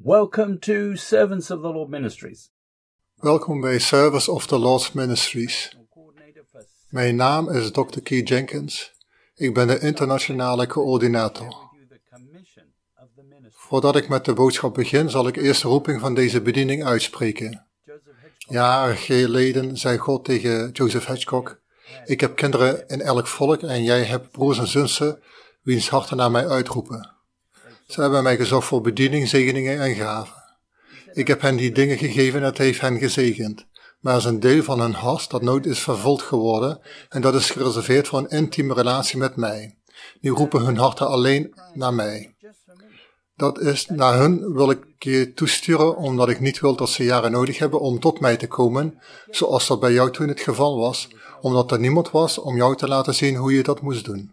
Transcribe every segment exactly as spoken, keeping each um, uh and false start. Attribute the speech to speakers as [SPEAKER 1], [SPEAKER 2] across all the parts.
[SPEAKER 1] Welcome to Servants of the Lord Ministries.
[SPEAKER 2] Welkom bij Servants of the Lord Ministries. Mijn naam is dokter Keith Jenkins. Ik ben de internationale coördinator. Voordat ik met de boodschap begin, zal ik eerst de roeping van deze bediening uitspreken. Jaren geleden zei God tegen Joseph Hitchcock: ik heb kinderen in elk volk en jij hebt broers en zussen wiens harten naar mij uitroepen. Ze hebben mij gezocht voor bediening, zegeningen en gaven. Ik heb hen die dingen gegeven en het heeft hen gezegend. Maar er is een deel van hun hart dat nooit is vervuld geworden en dat is gereserveerd voor een intieme relatie met mij. Die roepen hun harten alleen naar mij. Dat is, naar hun wil ik je toesturen omdat ik niet wil dat ze jaren nodig hebben om tot mij te komen, zoals dat bij jou toen het geval was, omdat er niemand was om jou te laten zien hoe je dat moest doen.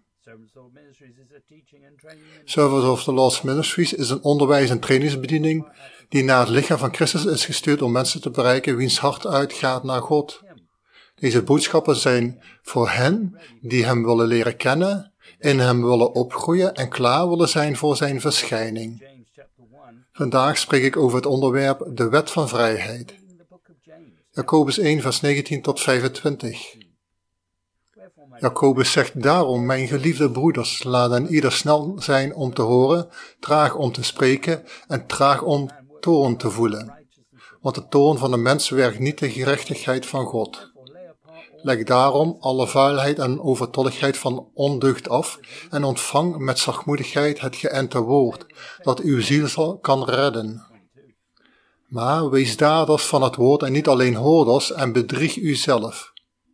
[SPEAKER 2] Servants of the Lord Ministries is een onderwijs- en trainingsbediening die naar het lichaam van Christus is gestuurd om mensen te bereiken wiens hart uitgaat naar God. Deze boodschappen zijn voor hen die hem willen leren kennen, in hem willen opgroeien en klaar willen zijn voor zijn verschijning. Vandaag spreek ik over het onderwerp de wet van vrijheid. Jacobus één vers negentien tot vijfentwintig. Jacobus zegt daarom, mijn geliefde broeders, laten ieder snel zijn om te horen, traag om te spreken en traag om toorn te voelen. Want de toorn van de mens werkt niet de gerechtigheid van God. Leg daarom alle vuilheid en overtolligheid van ondeugd af en ontvang met zachtmoedigheid het geënte woord, dat uw ziel zal kan redden. Maar wees daders van het woord en niet alleen hoorders en bedrieg uzelf.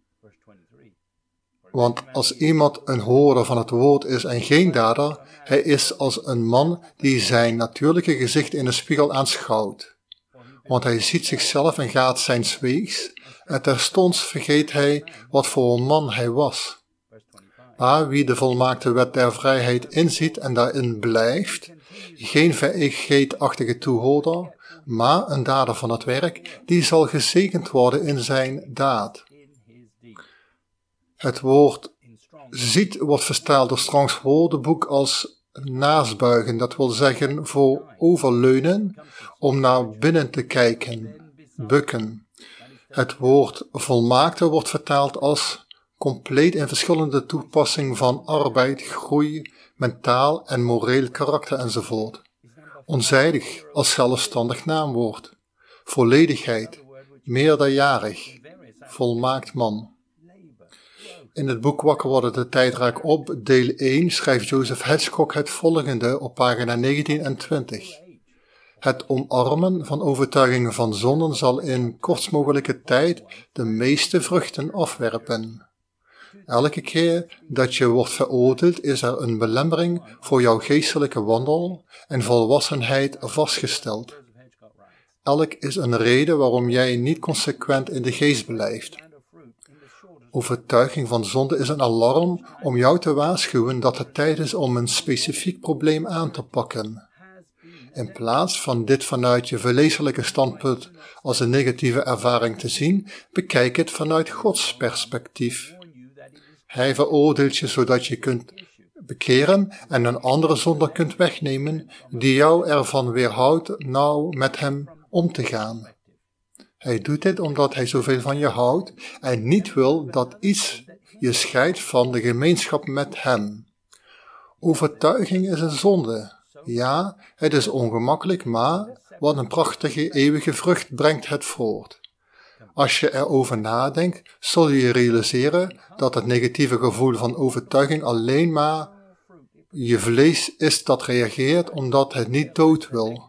[SPEAKER 2] Want als iemand een hoorder van het woord is en geen dader, hij is als een man die zijn natuurlijke gezicht in de spiegel aanschouwt. Want hij ziet zichzelf en gaat zijns weegs, en terstond vergeet hij wat voor een man hij was. Maar wie de volmaakte wet der vrijheid inziet en daarin blijft, geen vergeetachtige toehoorder, maar een dader van het werk, die zal gezegend worden in zijn daad. Het woord ziet wordt vertaald door Strongs woordenboek als naastbuigen, dat wil zeggen voor overleunen, om naar binnen te kijken, bukken. Het woord volmaakte wordt vertaald als compleet in verschillende toepassing van arbeid, groei, mentaal en moreel karakter enzovoort. Onzijdig als zelfstandig naamwoord, volledigheid, meerderjarig, volmaakt man. In het boek Wakker worden de tijd raakt op, deel één, schrijft Joseph Hitchcock het volgende op pagina negentien en twintig. Het omarmen van overtuigingen van zonden zal in kortst mogelijke tijd de meeste vruchten afwerpen. Elke keer dat je wordt veroordeeld is er een belemmering voor jouw geestelijke wandel en volwassenheid vastgesteld. Elk is een reden waarom jij niet consequent in de geest blijft. Overtuiging van zonde is een alarm om jou te waarschuwen dat het tijd is om een specifiek probleem aan te pakken. In plaats van dit vanuit je vleeselijke standpunt als een negatieve ervaring te zien, bekijk het vanuit Gods perspectief. Hij veroordeelt je zodat je kunt bekeren en een andere zonde kunt wegnemen die jou ervan weerhoudt nauw met hem om te gaan. Hij doet dit omdat hij zoveel van je houdt en niet wil dat iets je scheidt van de gemeenschap met hem. Overtuiging is een zonde. Ja, het is ongemakkelijk, maar wat een prachtige eeuwige vrucht brengt het voort. Als je erover nadenkt, zul je realiseren dat het negatieve gevoel van overtuiging alleen maar je vlees is dat reageert omdat het niet dood wil.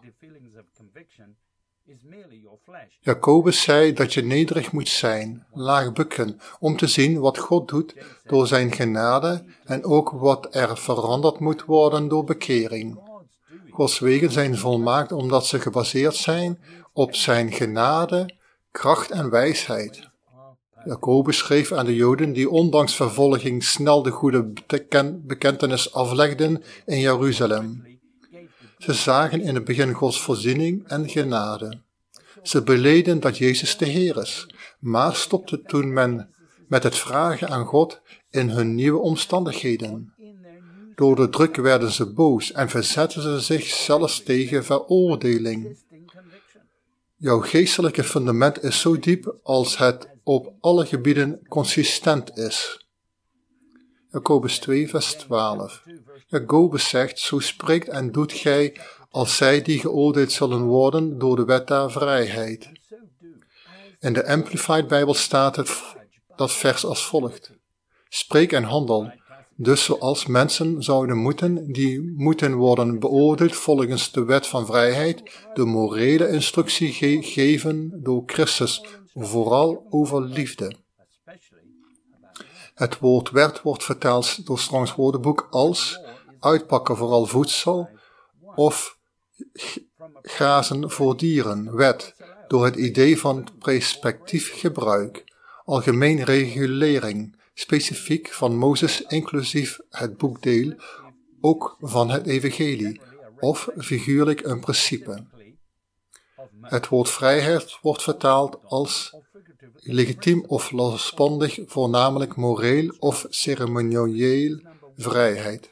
[SPEAKER 2] Jacobus zei dat je nederig moet zijn, laag bukken, om te zien wat God doet door zijn genade en ook wat er veranderd moet worden door bekering. Gods wegen zijn volmaakt omdat ze gebaseerd zijn op zijn genade, kracht en wijsheid. Jacobus schreef aan de Joden die ondanks vervolging snel de goede bekentenis aflegden in Jeruzalem. Ze zagen in het begin Gods voorziening en genade. Ze beleden dat Jezus de Heer is, maar stopte toen men met het vragen aan God in hun nieuwe omstandigheden. Door de druk werden ze boos en verzetten ze zich zelfs tegen veroordeling. Jouw geestelijke fundament is zo diep als het op alle gebieden consistent is. Jacobus twee, vers twaalf. Jacobus zegt, zo spreekt en doet gij als zij die geoordeeld zullen worden door de wet der vrijheid. In de Amplified Bijbel staat het, dat vers als volgt. Spreek en handel, dus zoals mensen zouden moeten, die moeten worden beoordeeld volgens de wet van vrijheid, de morele instructie ge- geven door Christus, vooral over liefde. Het woord werd wordt vertaald door Strongs woordenboek als uitpakken vooral voedsel of grazen voor dieren, wet, door het idee van perspectief gebruik, algemeen regulering, specifiek van Mozes inclusief het boekdeel, ook van het evangelie, of figuurlijk een principe. Het woord vrijheid wordt vertaald als legitiem of losbandig, voornamelijk moreel of ceremonieel vrijheid.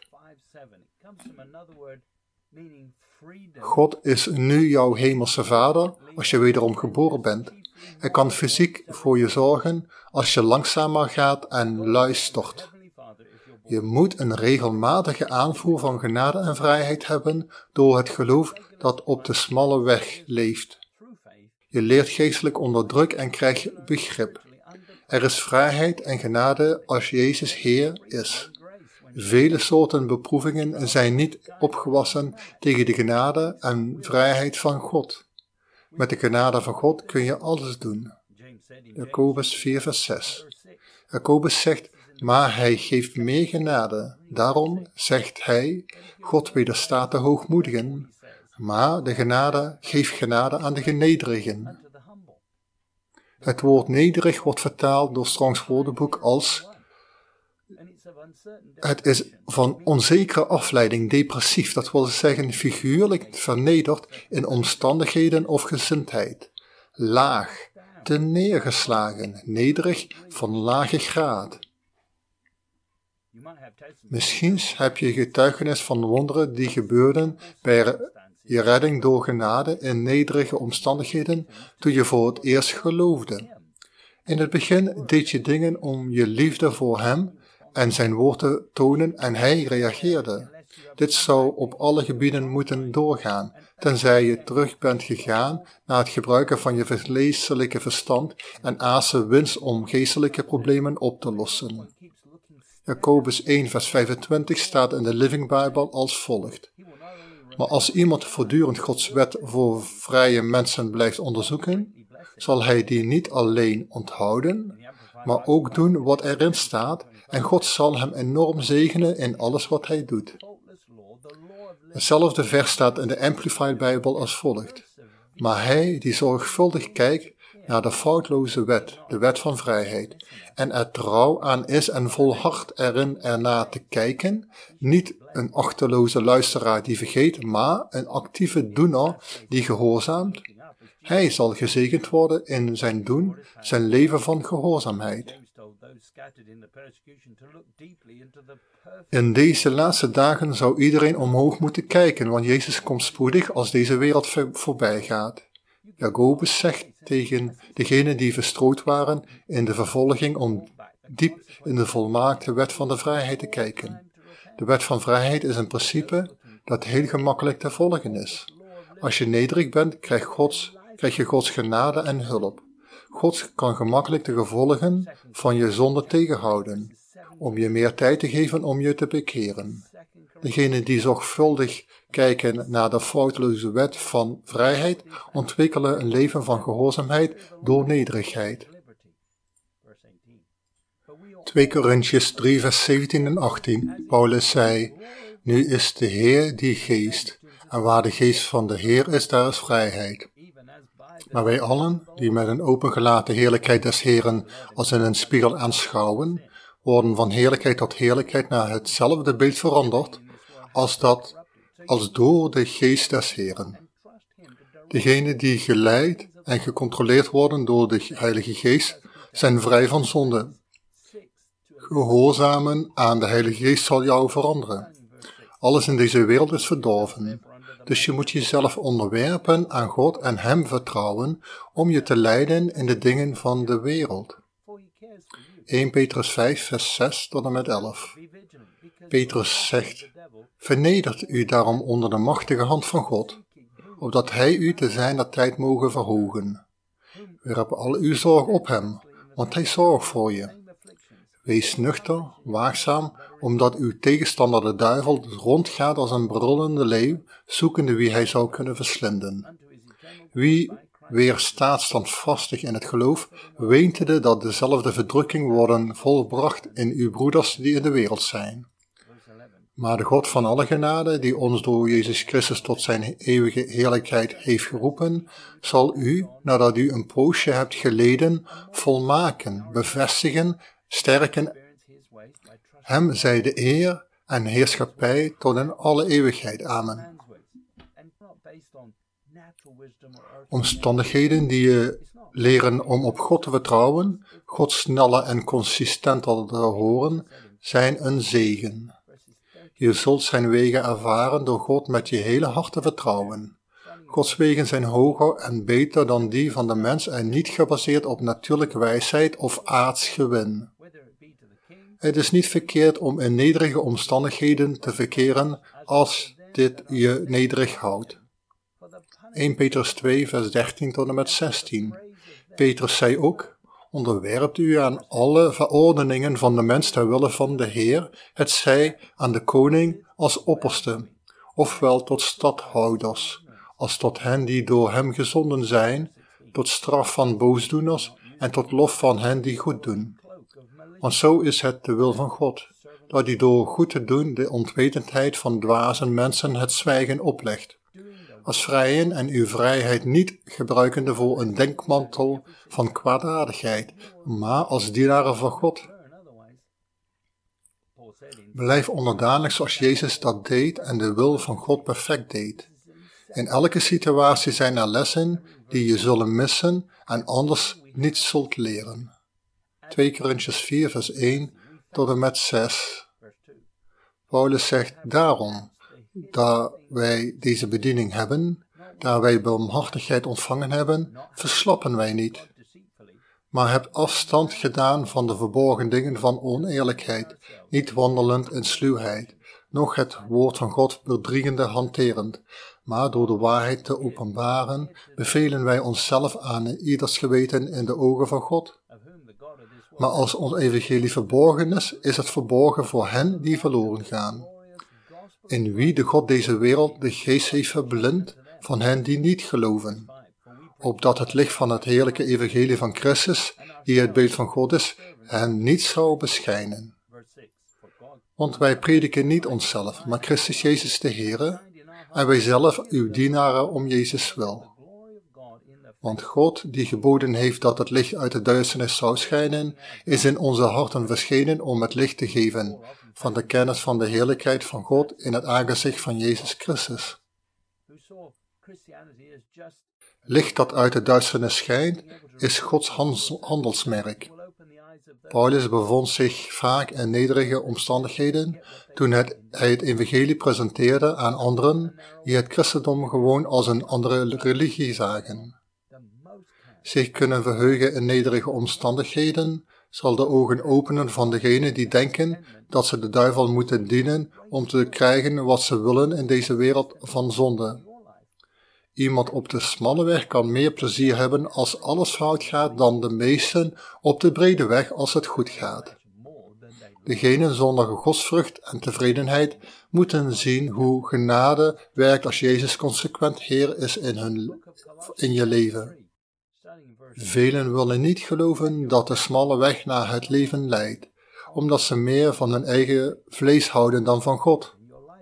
[SPEAKER 2] God is nu jouw hemelse Vader als je wederom geboren bent. Hij kan fysiek voor je zorgen als je langzamer gaat en luistert. Je moet een regelmatige aanvoer van genade en vrijheid hebben door het geloof dat op de smalle weg leeft. Je leert geestelijk onder druk en krijgt begrip. Er is vrijheid en genade als Jezus Heer is. Vele soorten beproevingen zijn niet opgewassen tegen de genade en vrijheid van God. Met de genade van God kun je alles doen. Jacobus vier vers zes. Jacobus zegt, maar hij geeft meer genade. Daarom zegt hij, God wederstaat de hoogmoedigen, maar de genade geeft genade aan de genederigen. Het woord nederig wordt vertaald door Strongs woordenboek als het is van onzekere afleiding, depressief, dat wil zeggen figuurlijk vernederd in omstandigheden of gezindheid. Laag, te neergeslagen, nederig, van lage graad. Misschien heb je getuigenis van wonderen die gebeurden bij je redding door genade in nederige omstandigheden toen je voor het eerst geloofde. In het begin deed je dingen om je liefde voor hem en zijn woord te tonen en hij reageerde. Dit zou op alle gebieden moeten doorgaan, tenzij je terug bent gegaan naar het gebruiken van je vleeselijke verstand en aardse winst om geestelijke problemen op te lossen. Jacobus één vers vijfentwintig staat in de Living Bible als volgt. Maar als iemand voortdurend Gods wet voor vrije mensen blijft onderzoeken, zal hij die niet alleen onthouden, maar ook doen wat erin staat, en God zal hem enorm zegenen in alles wat hij doet. Hetzelfde vers staat in de Amplified Bijbel als volgt. Maar hij die zorgvuldig kijkt naar de foutloze wet, de wet van vrijheid, en er trouw aan is en volhardt erin ernaar te kijken, niet een achteloze luisteraar die vergeet, maar een actieve doener die gehoorzaamt, hij zal gezegend worden in zijn doen, zijn leven van gehoorzaamheid. In deze laatste dagen zou iedereen omhoog moeten kijken, want Jezus komt spoedig als deze wereld voorbij gaat. Jacobus zegt tegen degenen die verstrooid waren in de vervolging om diep in de volmaakte wet van de vrijheid te kijken. De wet van vrijheid is een principe dat heel gemakkelijk te volgen is. Als je nederig bent, krijg, Gods, krijg je Gods genade en hulp. God kan gemakkelijk de gevolgen van je zonde tegenhouden, om je meer tijd te geven om je te bekeren. Degenen die zorgvuldig kijken naar de foutloze wet van vrijheid, ontwikkelen een leven van gehoorzaamheid door nederigheid. twee Korintiërs drie vers zeventien en achttien. Paulus zei, nu is de Heer die geest, en waar de geest van de Heer is, daar is vrijheid. Maar wij allen, die met een opengelaten heerlijkheid des Heeren als in een spiegel aanschouwen, worden van heerlijkheid tot heerlijkheid naar hetzelfde beeld veranderd, als dat, als door de geest des Heeren. Degenen die geleid en gecontroleerd worden door de Heilige Geest, zijn vrij van zonde. Gehoorzamen aan de Heilige Geest zal jou veranderen. Alles in deze wereld is verdorven. Dus je moet jezelf onderwerpen aan God en Hem vertrouwen om je te leiden in de dingen van de wereld. Eerste Petrus vijf, vers zes tot en met elf. Petrus zegt, vernedert u daarom onder de machtige hand van God, opdat Hij u te zijner tijd mogen verhogen. Werp al uw zorg op Hem, want Hij zorgt voor je. Wees nuchter, waakzaam, omdat uw tegenstander de duivel rondgaat als een brullende leeuw, zoekende wie hij zou kunnen verslinden. Wie weerstaat standvastig in het geloof, wetende dat dezelfde verdrukking worden volbracht in uw broeders die in de wereld zijn. Maar de God van alle genade, die ons door Jezus Christus tot zijn eeuwige heerlijkheid heeft geroepen, zal u, nadat u een poosje hebt geleden, volmaken, bevestigen, sterken. Hem zij de eer en heerschappij tot in alle eeuwigheid. Amen. Omstandigheden die je leren om op God te vertrouwen, God sneller en consistenter te horen, zijn een zegen. Je zult zijn wegen ervaren door God met je hele hart te vertrouwen. Gods wegen zijn hoger en beter dan die van de mens en niet gebaseerd op natuurlijke wijsheid of aards gewin. Het is niet verkeerd om in nederige omstandigheden te verkeren als dit je nederig houdt. Eerste Petrus twee, vers dertien tot en met zestien. Petrus zei ook, onderwerpt u aan alle verordeningen van de mens ter wille van de Heer, het zij aan de koning als opperste, ofwel tot stadhouders, als tot hen die door hem gezonden zijn, tot straf van boosdoeners en tot lof van hen die goed doen. Want zo is het de wil van God, dat hij door goed te doen de onwetendheid van dwazen mensen het zwijgen oplegt, als vrijen en uw vrijheid niet gebruikende voor een denkmantel van kwaadaardigheid, maar als dienaren van God. Blijf onderdanig zoals Jezus dat deed en de wil van God perfect deed. In elke situatie zijn er lessen die je zullen missen en anders niet zult leren. Tweede Korintiërs vier, vers één tot en met zes. Paulus zegt, daarom, daar wij deze bediening hebben, daar wij barmhartigheid ontvangen hebben, verslappen wij niet. Maar heb afstand gedaan van de verborgen dingen van oneerlijkheid, niet wandelend in sluwheid, noch het woord van God bedriegende hanterend, maar door de waarheid te openbaren, bevelen wij onszelf aan ieders geweten in de ogen van God. Maar als ons evangelie verborgen is, is het verborgen voor hen die verloren gaan, in wie de God deze wereld de geest heeft verblind van hen die niet geloven, opdat het licht van het heerlijke evangelie van Christus, die het beeld van God is, hen niet zou beschijnen. Want wij prediken niet onszelf, maar Christus Jezus de Heere, en wij zelf uw dienaren om Jezus wil. Want God, die geboden heeft dat het licht uit de duisternis zou schijnen, is in onze harten verschenen om het licht te geven van de kennis van de heerlijkheid van God in het aangezicht van Jezus Christus. Licht dat uit de duisternis schijnt, is Gods handelsmerk. Paulus bevond zich vaak in nederige omstandigheden toen het, hij het evangelie presenteerde aan anderen die het christendom gewoon als een andere religie zagen. Zich kunnen verheugen in nederige omstandigheden zal de ogen openen van degenen die denken dat ze de duivel moeten dienen om te krijgen wat ze willen in deze wereld van zonde. Iemand op de smalle weg kan meer plezier hebben als alles fout gaat dan de meesten op de brede weg als het goed gaat. Degenen zonder godsvrucht en tevredenheid moeten zien hoe genade werkt als Jezus consequent Heer is in, hun, in je leven. Velen willen niet geloven dat de smalle weg naar het leven leidt, omdat ze meer van hun eigen vlees houden dan van God.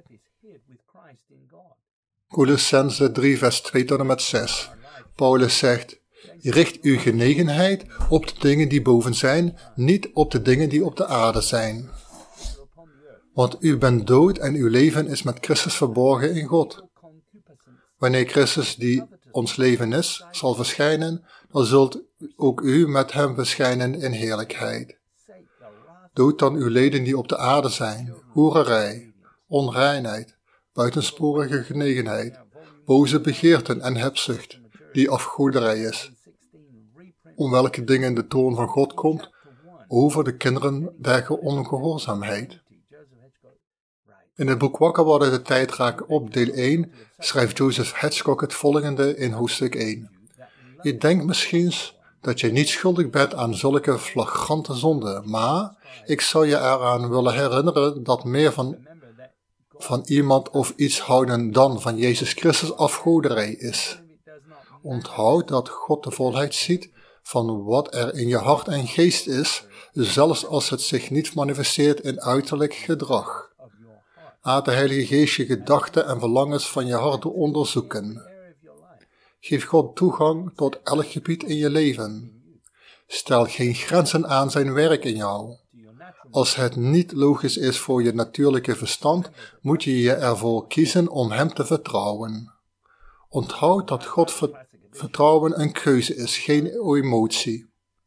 [SPEAKER 2] Colossenzen drie, vers twee tot en met zes. Paulus zegt, richt uw genegenheid op de dingen die boven zijn, niet op de dingen die op de aarde zijn. Want u bent dood en uw leven is met Christus verborgen in God. Wanneer Christus, die ons leven is, zal verschijnen, dan zult ook u met hem verschijnen in heerlijkheid. Dood dan uw leden die op de aarde zijn, hoererij, onreinheid, buitensporige genegenheid, boze begeerten en hebzucht, die afgoderij is. Om welke dingen de toorn van God komt, over de kinderen der ongehoorzaamheid. In het boek Wakker worden de tijd raakt op deel één schrijft Joseph Hedgecock het volgende in hoofdstuk één. Je denkt misschien dat je niet schuldig bent aan zulke flagrante zonden, maar ik zou je eraan willen herinneren dat meer van, van iemand of iets houden dan van Jezus Christus afgoderij is. Onthoud dat God de volheid ziet van wat er in je hart en geest is, zelfs als het zich niet manifesteert in uiterlijk gedrag. Laat de Heilige Geest je gedachten en verlangens van je hart onderzoeken. Geef God toegang tot elk gebied in je leven. Stel geen grenzen aan zijn werk in jou. Als het niet logisch is voor je natuurlijke verstand, moet je je ervoor kiezen om hem te vertrouwen. Onthoud dat God ver- vertrouwen een keuze is, geen emotie.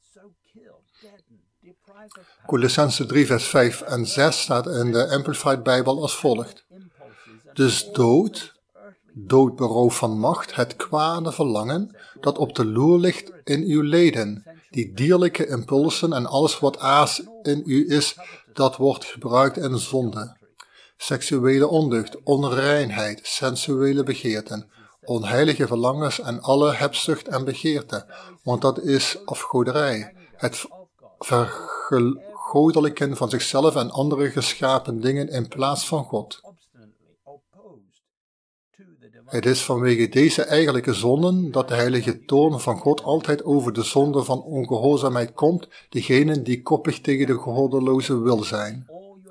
[SPEAKER 2] Colossenzen drie vers vijf en zes staat in de Amplified Bijbel als volgt. Dus dood, doodberoof van macht, het kwade verlangen dat op de loer ligt in uw leden, die dierlijke impulsen en alles wat aas in u is, dat wordt gebruikt in zonde. Seksuele ondeugd, onreinheid, sensuele begeerten, onheilige verlangens en alle hebzucht en begeerte, want dat is afgoderij, het vergodelijken van zichzelf en andere geschapen dingen in plaats van God. Het is vanwege deze eigenlijke zonden dat de heilige toorn van God altijd over de zonde van ongehoorzaamheid komt, diegenen die koppig tegen de goddeloze wil zijn.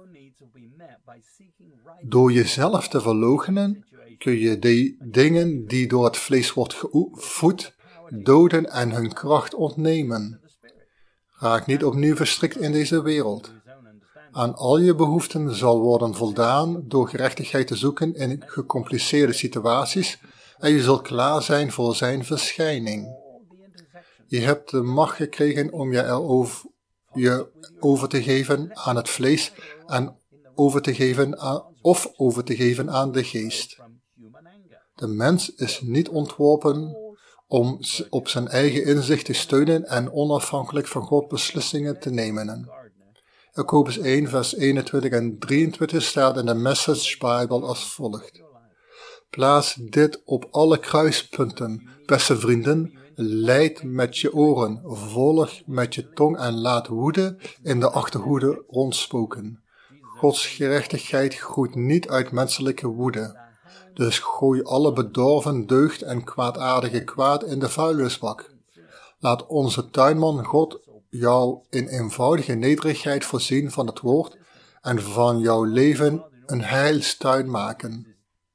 [SPEAKER 2] Door jezelf te verloochenen kun je de dingen die door het vlees wordt gevoed, doden en hun kracht ontnemen. Raak niet opnieuw verstrikt in deze wereld. Aan al je behoeften zal worden voldaan door gerechtigheid te zoeken in gecompliceerde situaties en je zult klaar zijn voor zijn verschijning. Je hebt de macht gekregen om je erover, je over te geven aan het vlees en over te geven aan, of over te geven aan de geest. De mens is niet ontworpen om op zijn eigen inzicht te steunen en onafhankelijk van God beslissingen te nemen. Jacobus één vers eenentwintig en drieëntwintig staat in de Message Bible als volgt. Plaats dit op alle kruispunten, beste vrienden, leid met je oren, volg met je tong en laat woede in de achterhoede rondspoken. Gods gerechtigheid groeit niet uit menselijke woede. Dus gooi alle bedorven deugd en kwaadaardige kwaad in de vuilnisbak. Laat onze tuinman God jou in eenvoudige nederigheid voorzien van het woord en van jouw leven een heilstuin maken.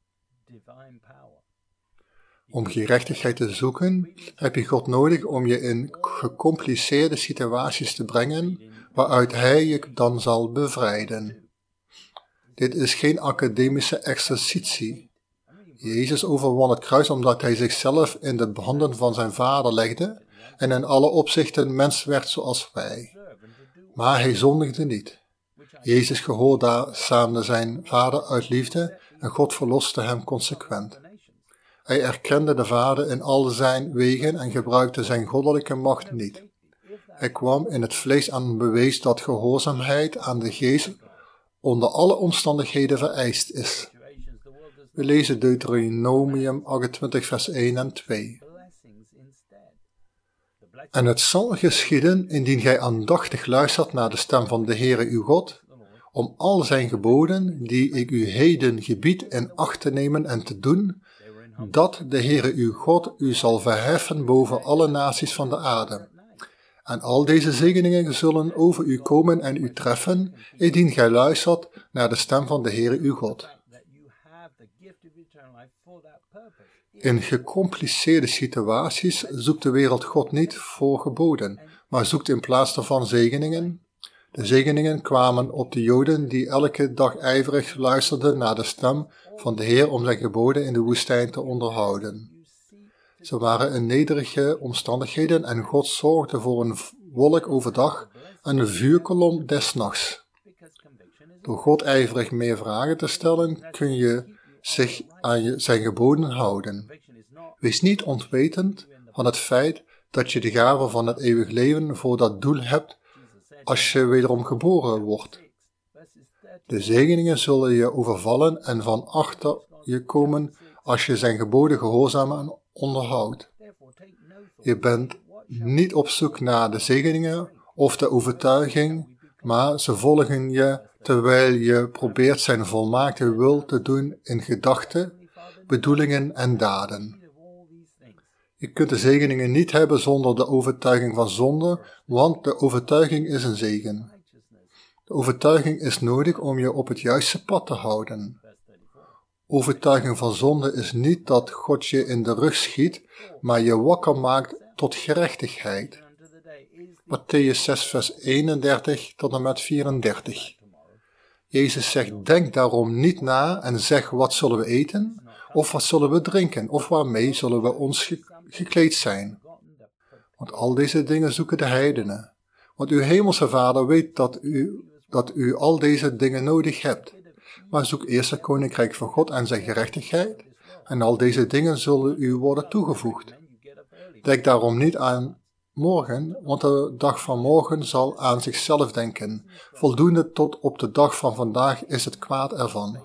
[SPEAKER 2] Om gerechtigheid te zoeken, heb je God nodig om je in gecompliceerde situaties te brengen, waaruit Hij je dan zal bevrijden. Dit is geen academische exercitie. Jezus overwon het kruis omdat Hij zichzelf in de handen van zijn Vader legde en in alle opzichten mens werd zoals wij. Maar Hij zondigde niet. Jezus gehoorzaamde zijn Vader uit liefde en God verloste hem consequent. Hij erkende de Vader in al zijn wegen en gebruikte zijn goddelijke macht niet. Hij kwam in het vlees en bewees dat gehoorzaamheid aan de geest onder alle omstandigheden vereist is. We lezen Deuteronomium achtentwintig vers één en twee. En het zal geschieden, indien gij aandachtig luistert naar de stem van de Heere uw God, om al zijn geboden, die ik u heden gebied, in acht te nemen en te doen, dat de Heere uw God u zal verheffen boven alle naties van de aarde. En al deze zegeningen zullen over u komen en u treffen, indien gij luistert naar de stem van de Heere uw God. In gecompliceerde situaties zoekt de wereld God niet voor geboden, maar zoekt in plaats daarvan zegeningen. De zegeningen kwamen op de Joden die elke dag ijverig luisterden naar de stem van de Heer om zijn geboden in de woestijn te onderhouden. Ze waren in nederige omstandigheden en God zorgde voor een wolk overdag en een vuurkolom des nachts. Door God ijverig meer vragen te stellen kun je zich aan je, zijn geboden houden. Wees niet ontwetend van het feit dat je de gave van het eeuwig leven voor dat doel hebt als je wederom geboren wordt. De zegeningen zullen je overvallen en van achter je komen als je zijn geboden gehoorzaam en onderhoudt. Je bent niet op zoek naar de zegeningen of de overtuiging, maar ze volgen je terwijl je probeert zijn volmaakte wil te doen in gedachten, bedoelingen en daden. Je kunt de zegeningen niet hebben zonder de overtuiging van zonde, want de overtuiging is een zegen. De overtuiging is nodig om je op het juiste pad te houden. Overtuiging van zonde is niet dat God je in de rug schiet, maar je wakker maakt tot gerechtigheid. Mattheüs zes vers eenendertig tot en met vierendertig. Jezus zegt, denk daarom niet na en zeg wat zullen we eten, of wat zullen we drinken, of waarmee zullen we ons ge- gekleed zijn. Want al deze dingen zoeken de heidenen. Want uw hemelse Vader weet dat u, dat u al deze dingen nodig hebt. Maar zoek eerst het koninkrijk van God en zijn gerechtigheid, en al deze dingen zullen u worden toegevoegd. Denk daarom niet aan morgen, want de dag van morgen zal aan zichzelf denken. Voldoende tot op de dag van vandaag is het kwaad ervan.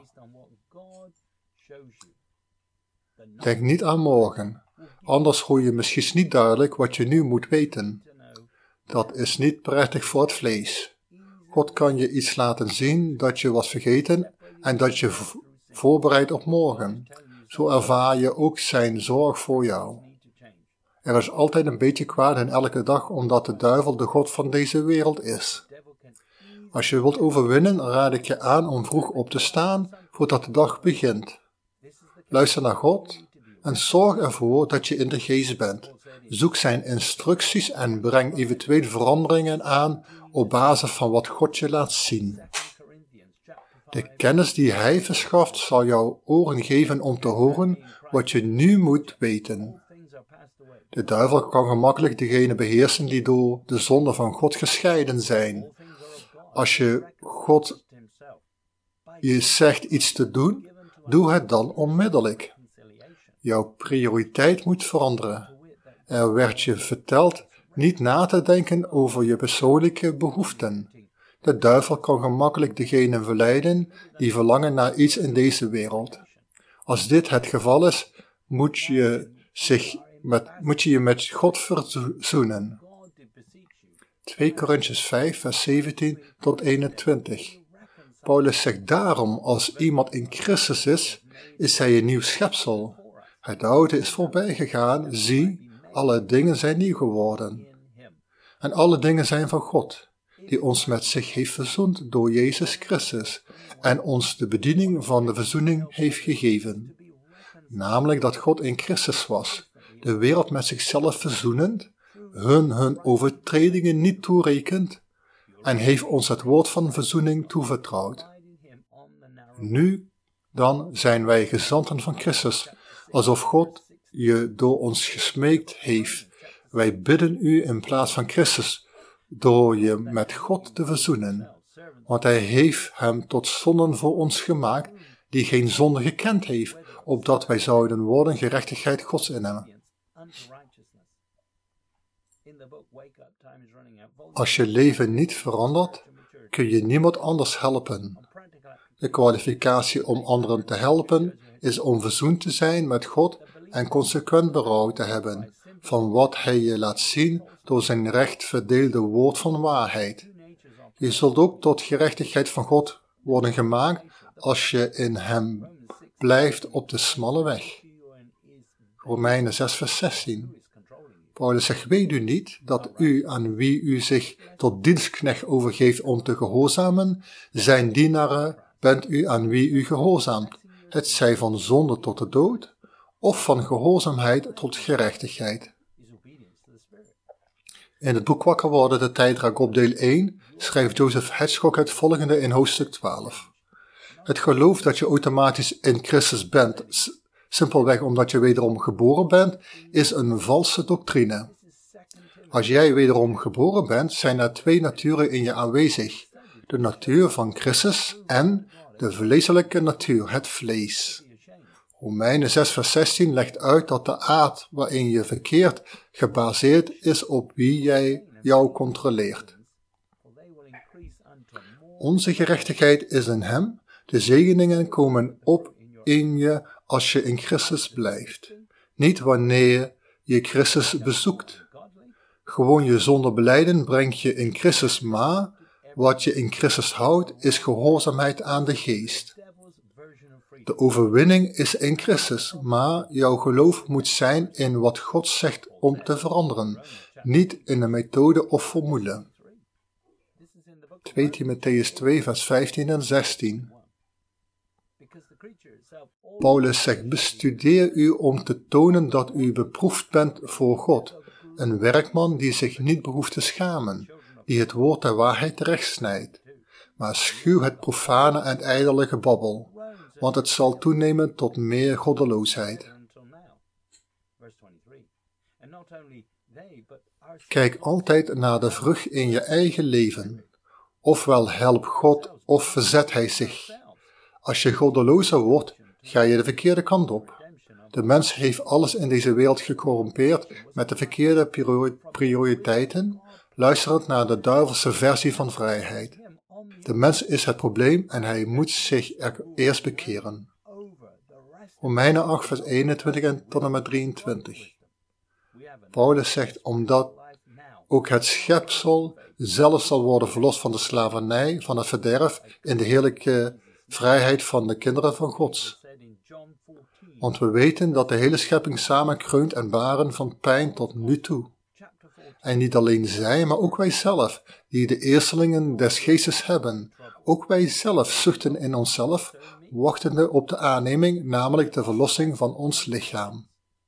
[SPEAKER 2] Denk niet aan morgen, anders hoor je misschien niet duidelijk wat je nu moet weten. Dat is niet prettig voor het vlees. God kan je iets laten zien dat je was vergeten en dat je v- voorbereidt op morgen. Zo ervaar je ook zijn zorg voor jou. Er is altijd een beetje kwaad in elke dag, omdat de duivel de god van deze wereld is. Als je wilt overwinnen, raad ik je aan om vroeg op te staan voordat de dag begint. Luister naar God en zorg ervoor dat je in de geest bent. Zoek zijn instructies en breng eventueel veranderingen aan op basis van wat God je laat zien. De kennis die hij verschaft zal jou oren geven om te horen wat je nu moet weten. De duivel kan gemakkelijk degene beheersen die door de zonde van God gescheiden zijn. Als je God je zegt iets te doen, doe het dan onmiddellijk. Jouw prioriteit moet veranderen. Er werd je verteld niet na te denken over je persoonlijke behoeften. De duivel kan gemakkelijk degene verleiden die verlangen naar iets in deze wereld. Als dit het geval is, moet je zich met, moet je, je met God verzoenen. twee Korintiërs vijf vers zeventien tot eenentwintig. Paulus zegt daarom, als iemand in Christus is, is hij een nieuw schepsel. Het oude is voorbij gegaan, zie, alle dingen zijn nieuw geworden. En alle dingen zijn van God, die ons met zich heeft verzoend door Jezus Christus en ons de bediening van de verzoening heeft gegeven. Namelijk dat God in Christus was, de wereld met zichzelf verzoenend, hun hun overtredingen niet toerekent en heeft ons het woord van verzoening toevertrouwd. Nu dan zijn wij gezanten van Christus, alsof God je door ons gesmeekt heeft. Wij bidden u in plaats van Christus, door je met God te verzoenen. Want hij heeft hem tot zonden voor ons gemaakt, die geen zonde gekend heeft, opdat wij zouden worden gerechtigheid Gods in hem. Als je leven niet verandert, kun je niemand anders helpen. De kwalificatie om anderen te helpen is om verzoend te zijn met God en consequent berouw te hebben van wat hij je laat zien door zijn recht verdeelde woord van waarheid. Je zult ook tot gerechtigheid van God worden gemaakt als je in hem blijft op de smalle weg. Romeinen zes vers zestien. Paulus zegt, weet u niet dat u aan wie u zich tot dienstknecht overgeeft om te gehoorzamen, zijn dienaren bent u aan wie u gehoorzaamt, het zij van zonde tot de dood, of van gehoorzaamheid tot gerechtigheid. In het boek Wakker worden, de tijdrak op deel één, schrijft Joseph Hedgecock het volgende in hoofdstuk twaalf. Het geloof dat je automatisch in Christus bent, simpelweg omdat je wederom geboren bent, is een valse doctrine. Als jij wederom geboren bent, zijn er twee naturen in je aanwezig. De natuur van Christus en de vleeselijke natuur, het vlees. Romeinen zes vers zestien legt uit dat de aard waarin je verkeert gebaseerd is op wie jij jou controleert. Onze gerechtigheid is in hem, de zegeningen komen op in je als je in Christus blijft. Niet wanneer je Christus bezoekt. Gewoon je zonde belijden brengt je in Christus, maar wat je in Christus houdt is gehoorzaamheid aan de geest. De overwinning is in Christus, maar jouw geloof moet zijn in wat God zegt om te veranderen, niet in een methode of formule. twee Timotheüs twee vers vijftien en zestien. Paulus zegt, bestudeer u om te tonen dat u beproefd bent voor God, een werkman die zich niet behoeft te schamen, die het woord der waarheid rechtsnijdt, maar schuw het profane en ijdele gebabbel, want het zal toenemen tot meer goddeloosheid. Kijk altijd naar de vrucht in je eigen leven. Ofwel helpt God of verzet hij zich. Als je goddelozer wordt, ga je de verkeerde kant op. De mens heeft alles in deze wereld gecorrumpeerd met de verkeerde prioriteiten, luisterend naar de duivelse versie van vrijheid. De mens is het probleem en hij moet zich er eerst bekeren. Romeinen acht vers eenentwintig en tot en met drieëntwintig. Paulus zegt, omdat ook het schepsel zelf zal worden verlost van de slavernij, van het verderf, in de heerlijke vrijheid van de kinderen van Gods. Want we weten dat de hele schepping samen kreunt en baren van pijn tot nu toe. En niet alleen zij, maar ook wij zelf, die de eerstelingen des geestes hebben. Ook wij zelf zuchten in onszelf, wachtende op de aanneming, namelijk de verlossing van ons lichaam.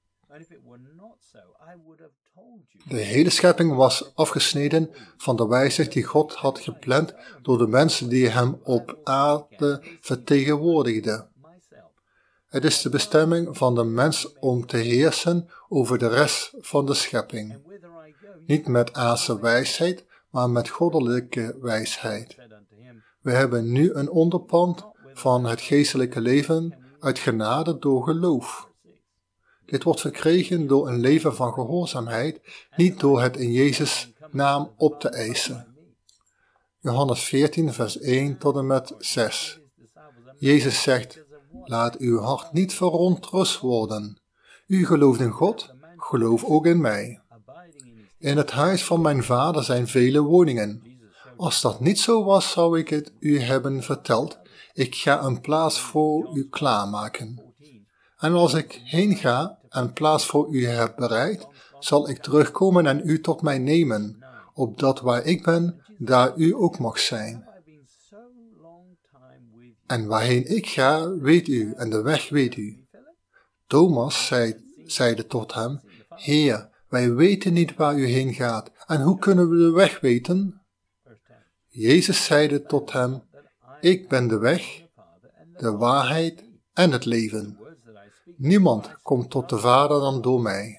[SPEAKER 2] De hele schepping was afgesneden van de wijsheid die God had gepland door de mensen die hem op aarde vertegenwoordigden. Het is de bestemming van de mens om te heersen over de rest van de schepping. Niet met aardse wijsheid, maar met goddelijke wijsheid. We hebben nu een onderpand van het geestelijke leven uit genade door geloof. Dit wordt verkregen door een leven van gehoorzaamheid, niet door het in Jezus' naam op te eisen. Johannes veertien vers één tot en met zes. Jezus zegt, laat uw hart niet verontrust worden. U gelooft in God, geloof ook in mij. In het huis van mijn vader zijn vele woningen. Als dat niet zo was, zou ik het u hebben verteld. Ik ga een plaats voor u klaarmaken. En als ik heen ga en plaats voor u heb bereid, zal ik terugkomen en u tot mij nemen, opdat waar ik ben, daar u ook mag zijn. En waarheen ik ga, weet u, en de weg weet u. Thomas zei, zeide tot hem, Heer, wij weten niet waar u heen gaat, en hoe kunnen we de weg weten? Jezus zeide tot hem, ik ben de weg, de waarheid en het leven. Niemand komt tot de Vader dan door mij.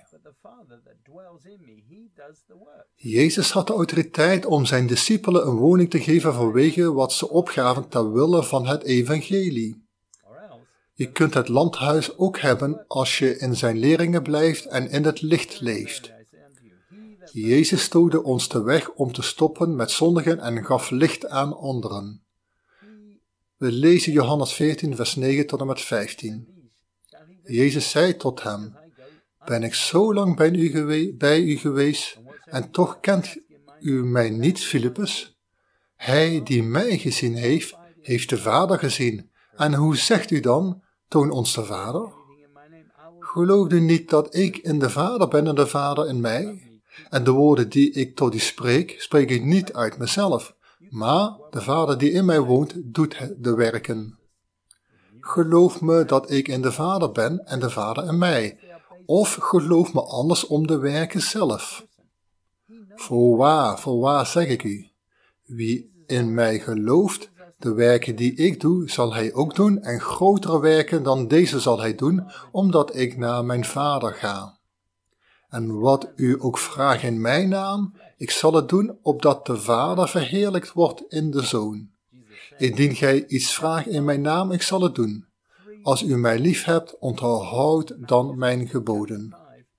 [SPEAKER 2] Jezus had de autoriteit om zijn discipelen een woning te geven vanwege wat ze opgaven ter wille van het evangelie. Je kunt het landhuis ook hebben als je in zijn leringen blijft en in het licht leeft. Jezus toonde ons de weg om te stoppen met zondigen en gaf licht aan anderen. We lezen Johannes veertien vers negen tot en met vijftien. Jezus zei tot hem, ben ik zo lang bij u, gewe- bij u geweest en toch kent u mij niet, Filippus? Hij die mij gezien heeft, heeft de Vader gezien. En hoe zegt u dan, toon ons de Vader? Gelooft u niet dat ik in de Vader ben en de Vader in mij? En de woorden die ik tot u spreek, spreek ik niet uit mezelf, maar de Vader die in mij woont, doet de werken. Geloof me dat ik in de Vader ben en de Vader in mij, of geloof me anders om de werken zelf. Voorwaar, voorwaar zeg ik u, wie in mij gelooft, de werken die ik doe, zal hij ook doen, en grotere werken dan deze zal hij doen, omdat ik naar mijn Vader ga. En wat u ook vraagt in mijn naam, ik zal het doen, opdat de Vader verheerlijkt wordt in de Zoon. Indien gij iets vraagt in mijn naam, ik zal het doen. als u mij lief hebt, onderhoud dan mijn geboden.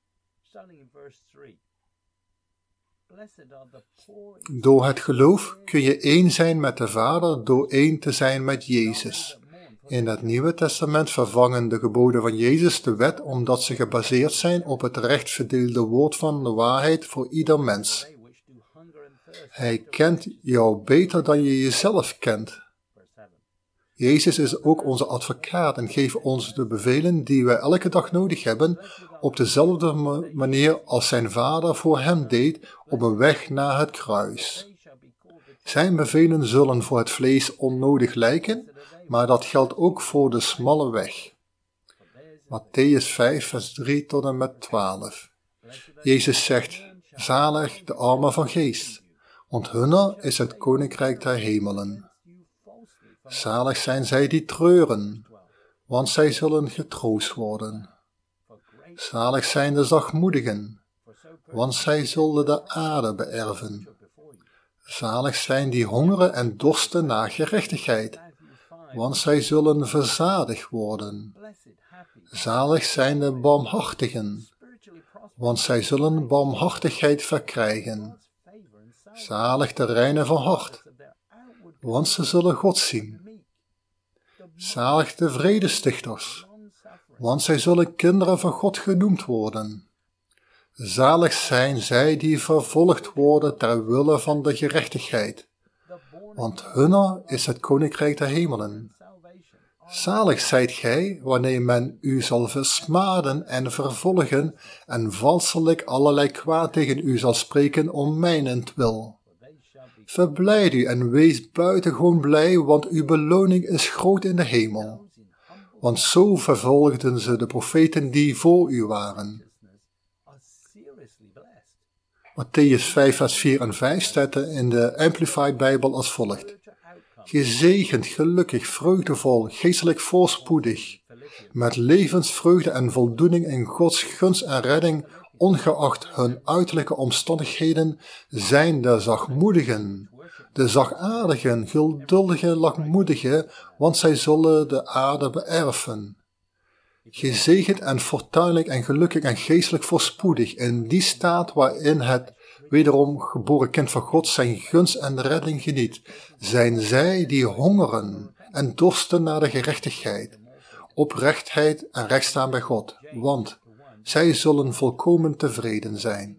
[SPEAKER 2] Door het geloof kun je één zijn met de Vader door één te zijn met Jezus. In het Nieuwe Testament vervangen de geboden van Jezus de wet omdat ze gebaseerd zijn op het recht verdeelde woord van de waarheid voor ieder mens. Hij kent jou beter dan je jezelf kent. Jezus is ook onze advocaat en geeft ons de bevelen die wij elke dag nodig hebben op dezelfde manier als zijn Vader voor hem deed op een weg naar het kruis. Zijn bevelen zullen voor het vlees onnodig lijken, maar dat geldt ook voor de smalle weg. Matthäus vijf, vers drie tot en met twaalf. Jezus zegt, zalig de armen van geest, want hunner is het koninkrijk der hemelen. Zalig zijn zij die treuren, want zij zullen getroost worden. Zalig zijn de zachtmoedigen, want zij zullen de aarde beërven. Zalig zijn die hongeren en dorsten naar gerechtigheid, want zij zullen verzadigd worden. Zalig zijn de barmhartigen, want zij zullen barmhartigheid verkrijgen. Zalig de reinen van hart, want ze zullen God zien. Zalig de vredestichters, want zij zullen kinderen van God genoemd worden. Zalig zijn zij die vervolgd worden ter wille van de gerechtigheid, want hunner is het koninkrijk der hemelen. Zalig zijt gij, wanneer men u zal versmaden en vervolgen en valselijk allerlei kwaad tegen u zal spreken om mijnentwil. Verblijd u en wees buitengewoon blij, want uw beloning is groot in de hemel. Want zo vervolgden ze de profeten die voor u waren. Matthäus vijf, vers vier en vijf staat in de Amplified Bijbel als volgt. Gezegend, gelukkig, vreugdevol, geestelijk voorspoedig, met levensvreugde en voldoening in Gods gunst en redding, ongeacht hun uiterlijke omstandigheden, zijn de zachtmoedigen, de zachtaardigen, geduldige, lankmoedigen, want zij zullen de aarde beërven. Gezegend en fortuinlijk en gelukkig en geestelijk voorspoedig in die staat waarin het wederom geboren kind van God zijn gunst en redding geniet, zijn zij die hongeren en dorsten naar de gerechtigheid, oprechtheid en rechtstaan bij God, want zij zullen volkomen tevreden zijn.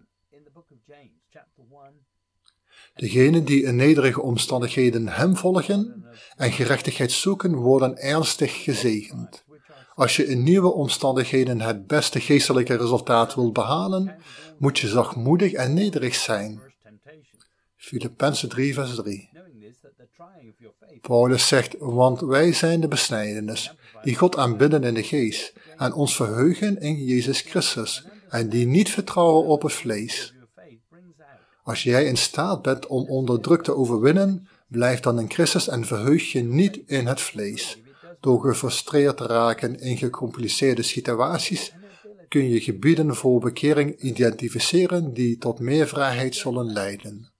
[SPEAKER 2] Degenen die in nederige omstandigheden hem volgen en gerechtigheid zoeken, worden ernstig gezegend. Als je in nieuwe omstandigheden het beste geestelijke resultaat wilt behalen, moet je zachtmoedig en nederig zijn. Filippenzen drie, vers drie. Paulus zegt, want wij zijn de besnijdenis, die God aanbidden in de geest, en ons verheugen in Jezus Christus, en die niet vertrouwen op het vlees. Als jij in staat bent om onder druk te overwinnen, blijf dan in Christus en verheug je niet in het vlees. Door gefrustreerd te raken in gecompliceerde situaties, kun je gebieden voor bekering identificeren die tot meer vrijheid zullen leiden.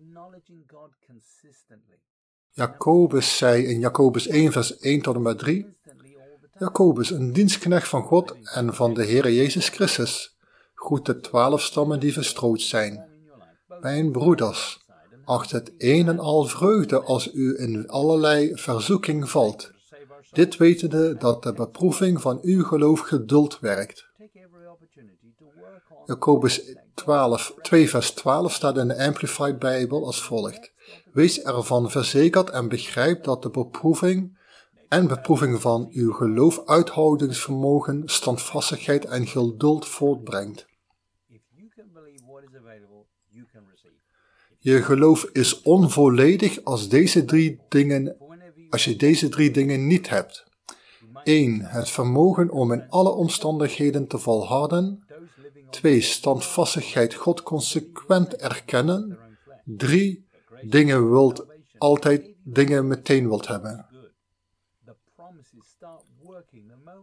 [SPEAKER 2] Jacobus zei in Jacobus één, vers één tot en met drie, Jacobus, een dienstknecht van God en van de Heere Jezus Christus, groet de twaalf stammen die verstrooid zijn. Mijn broeders, acht het een en al vreugde als u in allerlei verzoeking valt. Dit wetende dat de beproeving van uw geloof geduld werkt. Jacobus twaalf, twee vers twaalf staat in de Amplified Bijbel als volgt. Wees ervan verzekerd en begrijp dat de beproeving en beproeving van uw geloof uithoudingsvermogen, standvastigheid en geduld voortbrengt. Je geloof is onvolledig als deze drie dingen, als je deze drie dingen niet hebt. één. Het vermogen om in alle omstandigheden te volharden. twee. Standvastigheid God consequent erkennen. drie. Dingen wilt, altijd dingen meteen wilt hebben.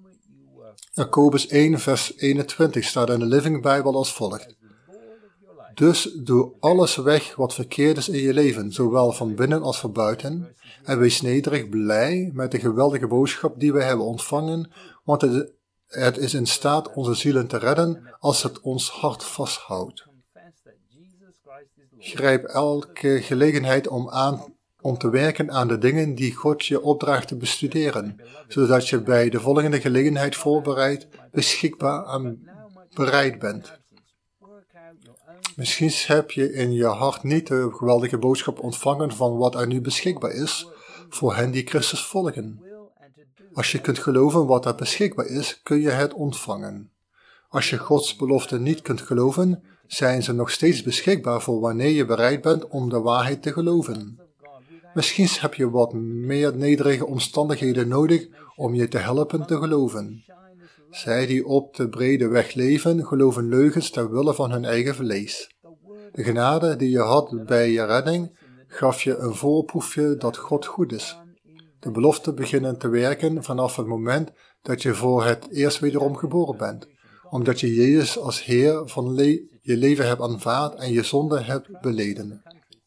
[SPEAKER 2] Jacobus één vers eenentwintig staat in de Living Bijbel als volgt. Dus doe alles weg wat verkeerd is in je leven, zowel van binnen als van buiten, en wees nederig blij met de geweldige boodschap die wij hebben ontvangen, want het, het is in staat onze zielen te redden als het ons hart vasthoudt. Grijp elke gelegenheid om, aan, om te werken aan de dingen die God je opdraagt te bestuderen, zodat je bij de volgende gelegenheid voorbereid, beschikbaar en bereid bent. Misschien heb je in je hart niet de geweldige boodschap ontvangen van wat er nu beschikbaar is voor hen die Christus volgen. Als je kunt geloven wat er beschikbaar is, kun je het ontvangen. Als je Gods belofte niet kunt geloven, zijn ze nog steeds beschikbaar voor wanneer je bereid bent om de waarheid te geloven. Misschien heb je wat meer nederige omstandigheden nodig om je te helpen te geloven. Zij die op de brede weg leven, geloven leugens ter wille van hun eigen vlees. De genade die je had bij je redding, gaf je een voorproefje dat God goed is. De beloften beginnen te werken vanaf het moment dat je voor het eerst wederom geboren bent, omdat je Jezus als Heer van le- je leven hebt aanvaard en je zonde hebt beleden.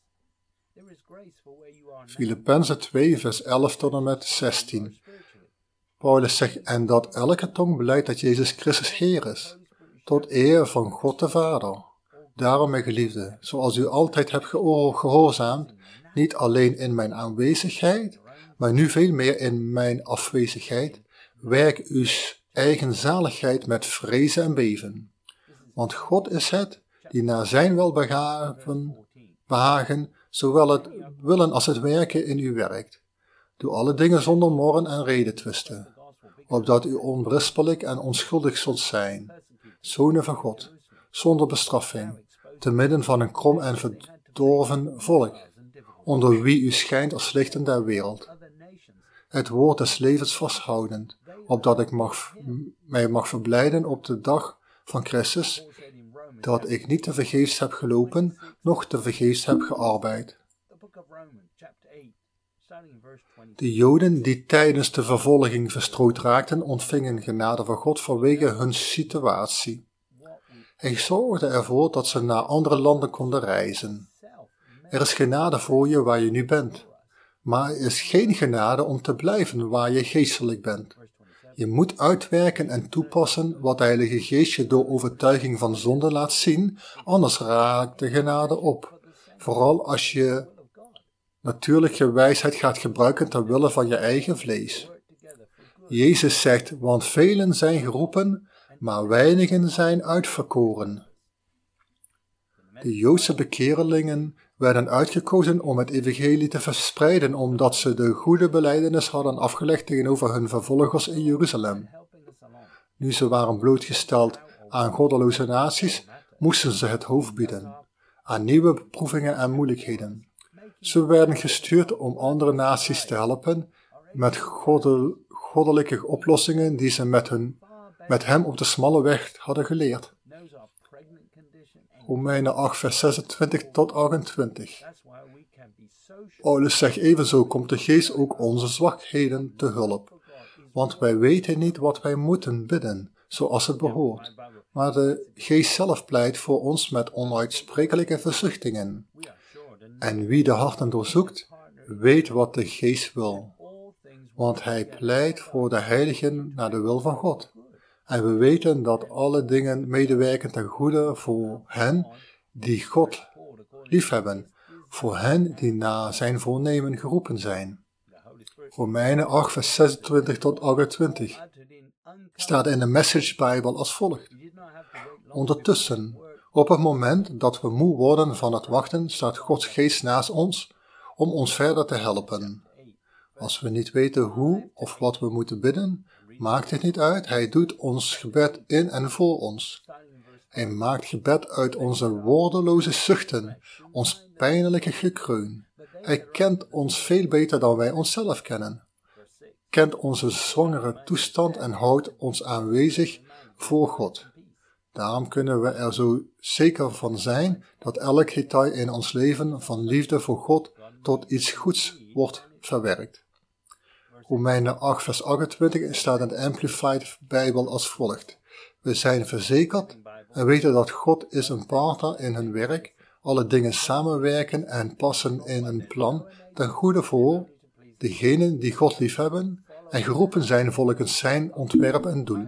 [SPEAKER 2] Filippenzen twee, vers elf tot en met zestien. Paulus zegt, en dat elke tong belijdt dat Jezus Christus Heer is, tot eer van God de Vader. Daarom, mijn geliefde, zoals u altijd hebt gehoorzaamd, niet alleen in mijn aanwezigheid, maar nu veel meer in mijn afwezigheid, werk uw eigen zaligheid met vrezen en beven. Want God is het, die naar zijn welbehagen, behagen, zowel het willen als het werken in u werkt. Doe alle dingen zonder morren en redetwisten, opdat u onberispelijk en onschuldig zult zijn, zonen van God, zonder bestraffing, te midden van een krom en verdorven volk, onder wie u schijnt als lichten der wereld. Het woord des levens vasthoudend, opdat ik mag, mij mag verblijden op de dag van Christus, dat ik niet te vergeefs heb gelopen, noch te vergeefs heb gearbeid. De Joden die tijdens de vervolging verstrooid raakten, ontvingen genade van God vanwege hun situatie. Hij zorgde ervoor dat ze naar andere landen konden reizen. Er is genade voor je waar je nu bent, maar er is geen genade om te blijven waar je geestelijk bent. Je moet uitwerken en toepassen wat de Heilige Geest je door overtuiging van zonde laat zien, anders raakt de genade op. Vooral als je natuurlijke wijsheid gaat gebruiken ter wille van je eigen vlees. Jezus zegt, want velen zijn geroepen, maar weinigen zijn uitverkoren. De Joodse bekeerlingen werden uitgekozen om het evangelie te verspreiden, omdat ze de goede belijdenis hadden afgelegd tegenover hun vervolgers in Jeruzalem. Nu ze waren blootgesteld aan goddeloze naties, moesten ze het hoofd bieden aan nieuwe beproevingen en moeilijkheden. Ze werden gestuurd om andere naties te helpen met goddel, goddelijke oplossingen die ze met, hun, met hem op de smalle weg hadden geleerd. Romeinen acht, vers zesentwintig tot achtentwintig. Paulus zegt evenzo, komt de geest ook onze zwakheden te hulp. Want wij weten niet wat wij moeten bidden, zoals het behoort. Maar de geest zelf pleit voor ons met onuitsprekelijke verzuchtingen. En wie de harten doorzoekt, weet wat de geest wil. Want hij pleit voor de heiligen naar de wil van God. En we weten dat alle dingen medewerken ten goede voor hen die God liefhebben, voor hen die naar zijn voornemen geroepen zijn. Romeinen acht, vers zesentwintig tot achtentwintig staat in de Message Bijbel als volgt. Ondertussen, op het moment dat we moe worden van het wachten, staat Gods geest naast ons om ons verder te helpen. Als we niet weten hoe of wat we moeten bidden, maakt het niet uit, hij doet ons gebed in en voor ons. Hij maakt gebed uit onze woordeloze zuchten, ons pijnlijke gekreun. Hij kent ons veel beter dan wij onszelf kennen. Kent onze zwangere toestand en houdt ons aanwezig voor God. Daarom kunnen we er zo zeker van zijn dat elk detail in ons leven van liefde voor God tot iets goeds wordt verwerkt. Romeinen acht, vers achtentwintig staat in de Amplified Bijbel als volgt. We zijn verzekerd en weten dat God is een partner in hun werk, alle dingen samenwerken en passen in een plan ten goede voor degenen die God liefhebben en geroepen zijn volgens zijn ontwerp en doel.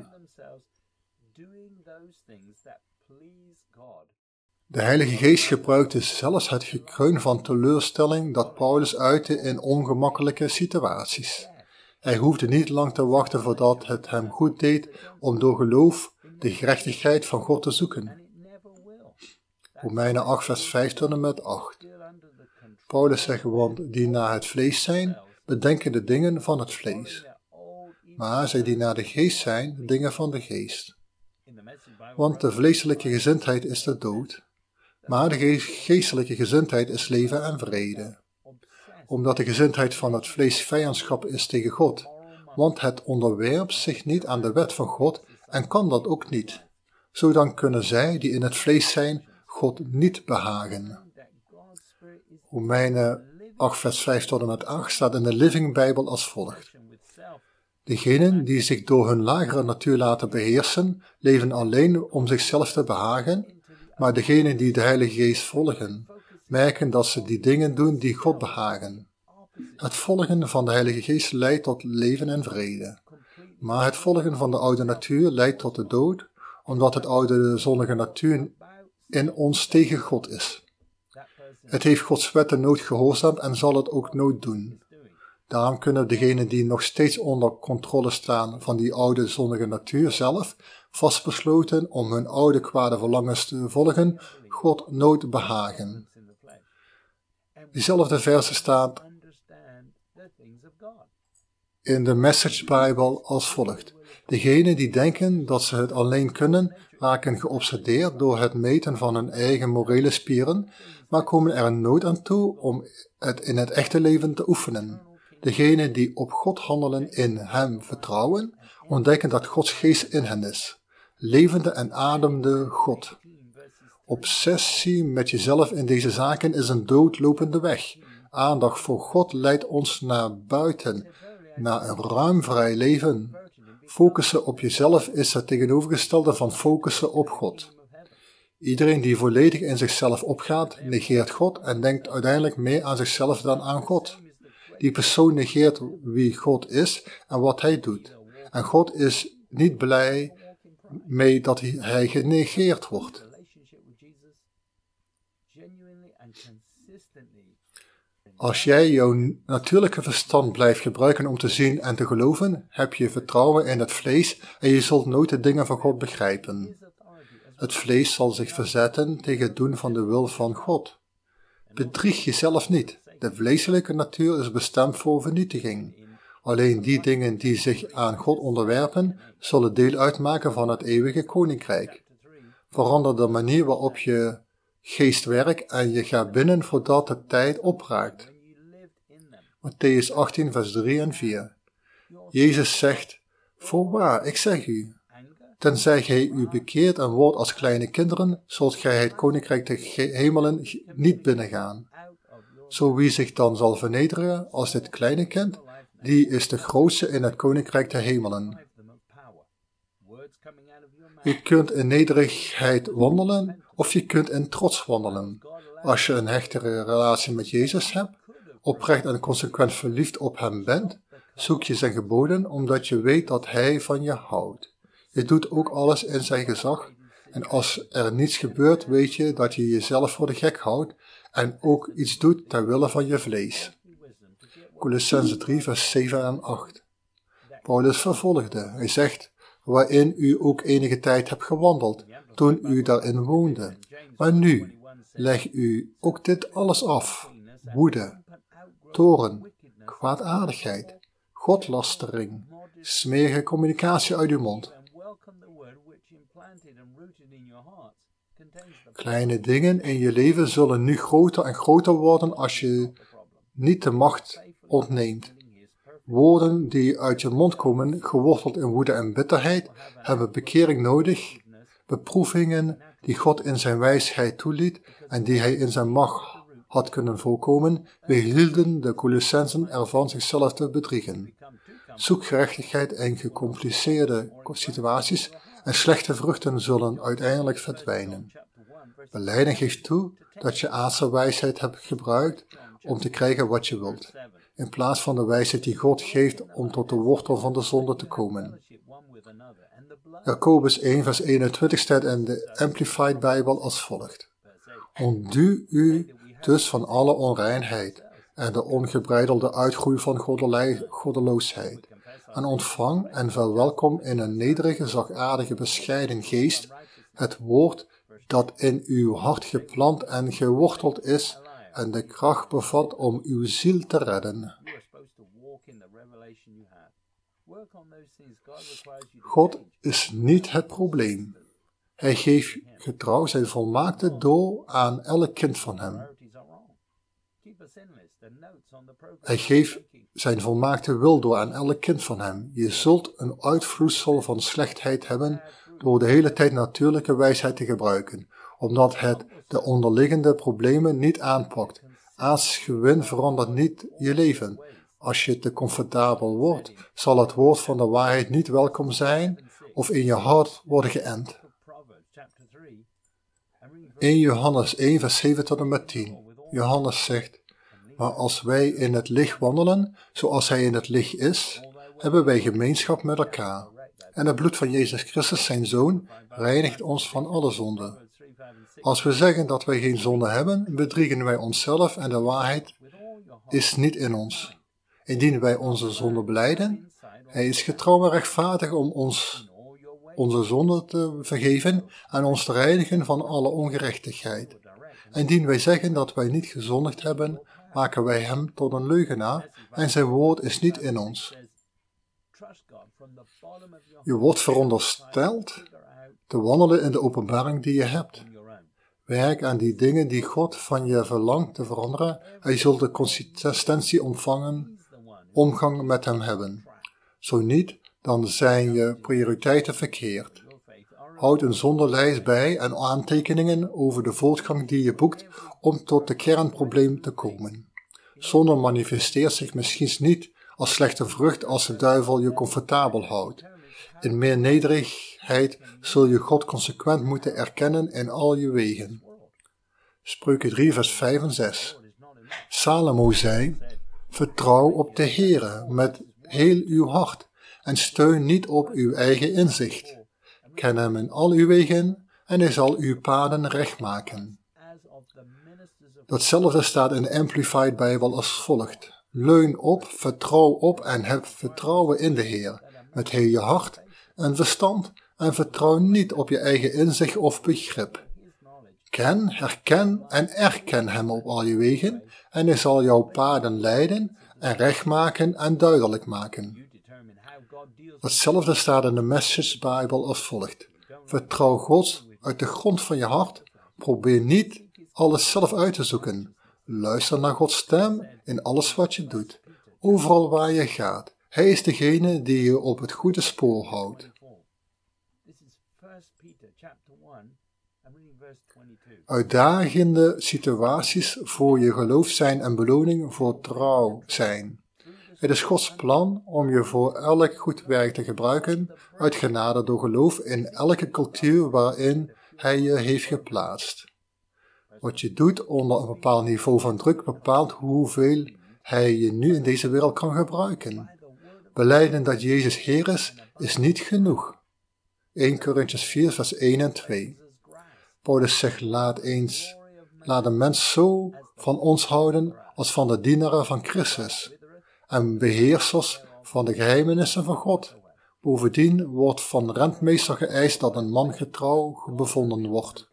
[SPEAKER 2] De Heilige Geest gebruikte zelfs het gekreun van teleurstelling dat Paulus uitte in ongemakkelijke situaties. Hij hoefde niet lang te wachten voordat het hem goed deed om door geloof de gerechtigheid van God te zoeken. Romeinen acht vers vijf tot en met acht. Paulus zegt, want die naar het vlees zijn, bedenken de dingen van het vlees. Maar zij die naar de geest zijn, de dingen van de geest. Want de vleeselijke gezindheid is de dood, maar de geestelijke gezindheid is leven en vrede. Omdat de gezindheid van het vlees vijandschap is tegen God, want het onderwerpt zich niet aan de wet van God en kan dat ook niet. Zodan kunnen zij die in het vlees zijn, God niet behagen. Romeinen acht vers vijf tot en met acht staat in de Living Bijbel als volgt. Degenen die zich door hun lagere natuur laten beheersen, leven alleen om zichzelf te behagen, maar degenen die de Heilige Geest volgen, merken dat ze die dingen doen die God behagen. Het volgen van de Heilige Geest leidt tot leven en vrede, maar het volgen van de oude natuur leidt tot de dood, omdat het oude zondige natuur in ons tegen God is. Het heeft Gods wetten nooit gehoorzaamd en zal het ook nooit doen. Daarom kunnen degenen die nog steeds onder controle staan van die oude zondige natuur zelf, vastbesloten om hun oude kwade verlangens te volgen, God nooit behagen. Diezelfde verse staat in de Message Bible als volgt. Degenen die denken dat ze het alleen kunnen, raken geobsedeerd door het meten van hun eigen morele spieren, maar komen er nooit aan toe om het in het echte leven te oefenen. Degenen die op God handelen in Hem vertrouwen, ontdekken dat Gods geest in hen is. Levende en ademende God. Obsessie met jezelf in deze zaken is een doodlopende weg. Aandacht voor God leidt ons naar buiten, naar een ruim vrij leven. Focussen op jezelf is het tegenovergestelde van focussen op God. Iedereen die volledig in zichzelf opgaat, negeert God en denkt uiteindelijk meer aan zichzelf dan aan God. Die persoon negeert wie God is en wat hij doet. En God is niet blij mee dat hij genegeerd wordt. Als jij jouw natuurlijke verstand blijft gebruiken om te zien en te geloven, heb je vertrouwen in het vlees en je zult nooit de dingen van God begrijpen. Het vlees zal zich verzetten tegen het doen van de wil van God. Bedrieg jezelf niet. De vleeselijke natuur is bestemd voor vernietiging. Alleen die dingen die zich aan God onderwerpen, zullen deel uitmaken van het eeuwige koninkrijk. Verander de manier waarop je geest werkt en je gaat binnen voordat de tijd opraakt. Mattheüs achttien vers drie en vier. Jezus zegt, voorwaar, ik zeg u, tenzij gij u bekeert en wordt als kleine kinderen, zult gij het koninkrijk der hemelen niet binnengaan. Zo wie zich dan zal vernederen als dit kleine kind, die is de grootste in het koninkrijk der hemelen. Je kunt in nederigheid wandelen of je kunt in trots wandelen. Als je een hechtere relatie met Jezus hebt, oprecht en consequent verliefd op hem bent, zoek je zijn geboden omdat je weet dat hij van je houdt. Je doet ook alles in zijn gezag en als er niets gebeurt, weet je dat je jezelf voor de gek houdt en ook iets doet ter wille van je vlees. Colossenzen drie vers zeven en acht. Paulus vervolgde, hij zegt, waarin u ook enige tijd hebt gewandeld, toen u daarin woonde. Maar nu, leg u ook dit alles af, woede, toorn, kwaadaardigheid, godlastering, smerige communicatie uit uw mond. Kleine dingen in je leven zullen nu groter en groter worden als je niet de macht ontneemt. Woorden die uit je mond komen, geworteld in woede en bitterheid, hebben bekering nodig, beproevingen die God in zijn wijsheid toeliet en die hij in zijn macht had kunnen voorkomen, weerhielden de Colossensen ervan zichzelf te bedriegen. Zoek gerechtigheid in gecompliceerde situaties en slechte vruchten zullen uiteindelijk verdwijnen. Belijden geeft toe dat je aardse wijsheid hebt gebruikt om te krijgen wat je wilt, in plaats van de wijsheid die God geeft om tot de wortel van de zonde te komen. Jacobus één vers eenentwintig staat in de Amplified Bijbel als volgt. Ontduw u dus van alle onreinheid en de ongebreidelde uitgroei van goddeloosheid, en ontvang en verwelkom in een nederige, zachtaardige, bescheiden geest het woord dat in uw hart geplant en geworteld is en de kracht bevat om uw ziel te redden. God is niet het probleem. Hij geeft getrouw zijn volmaakte doel aan elk kind van hem. Hij geeft zijn volmaakte wil door aan elk kind van hem. Je zult een uitvloeisel van slechtheid hebben door de hele tijd natuurlijke wijsheid te gebruiken, omdat het de onderliggende problemen niet aanpakt. Aards gewin verandert niet je leven. Als je te comfortabel wordt, zal het woord van de waarheid niet welkom zijn of in je hart worden geënt. eerste Johannes één vers zeven tot en met tien. Johannes zegt, maar als wij in het licht wandelen, zoals hij in het licht is, hebben wij gemeenschap met elkaar. En het bloed van Jezus Christus, zijn Zoon, reinigt ons van alle zonde. Als we zeggen dat wij geen zonde hebben, bedriegen wij onszelf en de waarheid is niet in ons. Indien wij onze zonde belijden, hij is getrouw en rechtvaardig om ons onze zonde te vergeven en ons te reinigen van alle ongerechtigheid. Indien wij zeggen dat wij niet gezondigd hebben, maken wij hem tot een leugenaar en zijn woord is niet in ons. Je wordt verondersteld te wandelen in de openbaring die je hebt. Werk aan die dingen die God van je verlangt te veranderen. Hij zult de consistentie ontvangen, omgang met hem hebben. Zo niet, dan zijn je prioriteiten verkeerd. Houd een zonderlijst bij en aantekeningen over de voortgang die je boekt om tot de kernprobleem te komen. Zonde manifesteert zich misschien niet als slechte vrucht als de duivel je comfortabel houdt. In meer nederigheid zul je God consequent moeten erkennen in al je wegen. Spreuken drie vers vijf en zes. Salomo zei, vertrouw op de Heere met heel uw hart en steun niet op uw eigen inzicht. Ken hem in al uw wegen en hij zal uw paden recht maken. Datzelfde staat in de Amplified Bijbel als volgt. Leun op, vertrouw op en heb vertrouwen in de Heer, met heel je hart en verstand en vertrouw niet op je eigen inzicht of begrip. Ken, herken en erken hem op al je wegen en hij zal jouw paden leiden en recht maken en duidelijk maken. Hetzelfde staat in de Message Bijbel als volgt. Vertrouw God uit de grond van je hart. Probeer niet alles zelf uit te zoeken. Luister naar Gods stem in alles wat je doet. Overal waar je gaat. Hij is degene die je op het goede spoor houdt. Uitdagende situaties voor je geloof zijn en beloning voor trouw zijn. Het is Gods plan om je voor elk goed werk te gebruiken, uit genade door geloof in elke cultuur waarin Hij je heeft geplaatst. Wat je doet onder een bepaald niveau van druk bepaalt hoeveel Hij je nu in deze wereld kan gebruiken. Belijden dat Jezus Heer is, is niet genoeg. eerste Korintiërs vier vers één en twee. Paulus zegt, laat eens, laat een mens zo van ons houden als van de dienaren van Christus en beheersers van de geheimenissen van God. Bovendien wordt van rentmeester geëist dat een man getrouw bevonden wordt.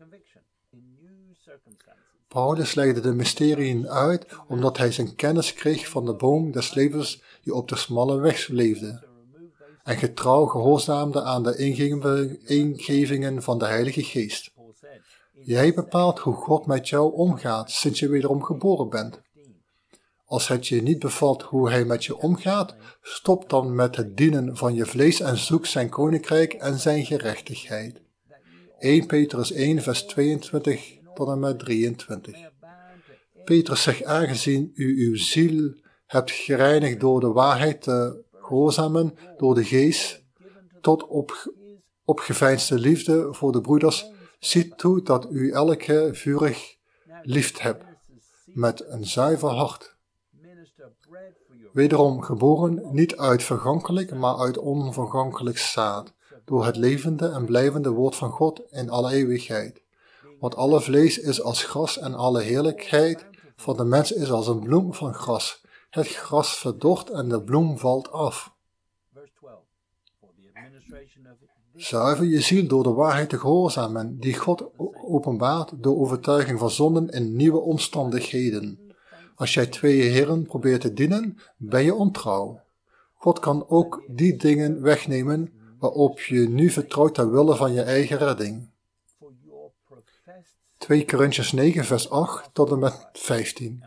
[SPEAKER 2] Paulus legde de mysterieën uit omdat hij zijn kennis kreeg van de boom des levens die op de smalle weg leefde en getrouw gehoorzaamde aan de ingevingen van de Heilige Geest. Jij bepaalt hoe God met jou omgaat sinds je wederom geboren bent. Als het je niet bevalt hoe hij met je omgaat, stop dan met het dienen van je vlees en zoek zijn koninkrijk en zijn gerechtigheid. eerste Petrus één vers tweeëntwintig tot en met drieëntwintig. Petrus zegt, aangezien u uw ziel hebt gereinigd door de waarheid te gehoorzamen, door de geest, tot op opgeveinsde liefde voor de broeders ziet toe dat u elke vurig lief hebt met een zuiver hart. Wederom geboren niet uit vergankelijk, maar uit onvergankelijk zaad, door het levende en blijvende woord van God in alle eeuwigheid. Want alle vlees is als gras en alle heerlijkheid van de mens is als een bloem van gras. Het gras verdort en de bloem valt af. Zuiver je ziel door de waarheid te gehoorzamen, die God openbaart door overtuiging van zonden in nieuwe omstandigheden. Als jij twee heren probeert te dienen, ben je ontrouw. God kan ook die dingen wegnemen waarop je nu vertrouwt ter wille van je eigen redding. twee Korintiërs negen vers acht tot en met vijftien.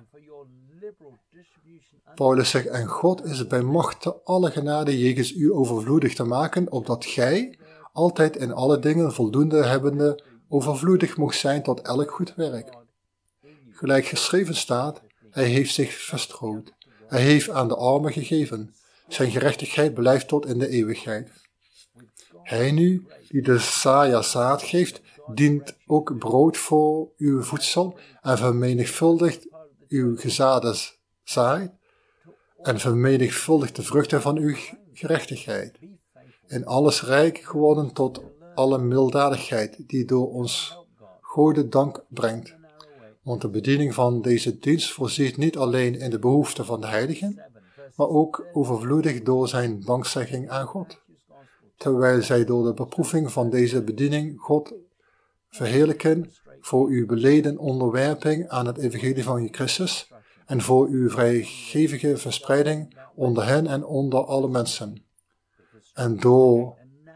[SPEAKER 2] Paulus zegt, en God is bij machte alle genade jegens u overvloedig te maken, opdat gij altijd in alle dingen voldoende hebbende overvloedig mocht zijn tot elk goed werk. Gelijk geschreven staat, hij heeft zich verstrooid. Hij heeft aan de armen gegeven. Zijn gerechtigheid blijft tot in de eeuwigheid. Hij nu, die de zaaier zaad geeft, dient ook brood voor uw voedsel en vermenigvuldigt uw gezade zaait en vermenigvuldigt de vruchten van uw gerechtigheid. In alles rijk geworden tot alle milddadigheid die door ons Gode dank brengt. Want de bediening van deze dienst voorziet niet alleen in de behoeften van de heiligen, maar ook overvloedig door zijn dankzegging aan God. Terwijl zij door de beproeving van deze bediening God verheerlijken voor uw beleden onderwerping aan het evangelie van Christus en voor uw vrijgevige verspreiding onder hen en onder alle mensen. En door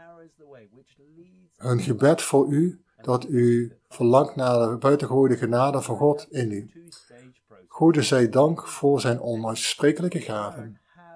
[SPEAKER 2] hun gebed voor u, dat u verlangt naar de buitengewone genade van God in u. Gode zij dank voor zijn onuitsprekelijke gaven.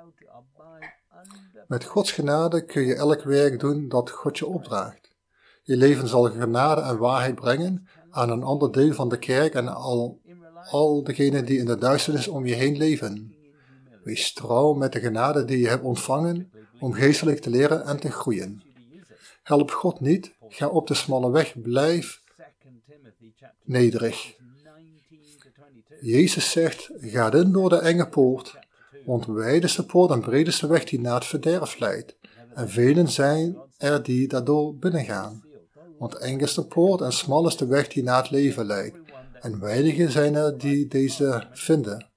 [SPEAKER 2] Met Gods genade kun je elk werk doen dat God je opdraagt. Je leven zal genade en waarheid brengen aan een ander deel van de kerk en al, al degenen die in de duisternis om je heen leven. Wees trouw met de genade die je hebt ontvangen om geestelijk te leren en te groeien. Help God niet, ga op de smalle weg, blijf nederig. Jezus zegt, ga in door de enge poort, want wijd is de poort en breed is de weg die naar het verderf leidt, en velen zijn er die daardoor binnengaan. Want eng is de poort en smal is de weg die naar het leven leidt, en weinigen zijn er die deze vinden.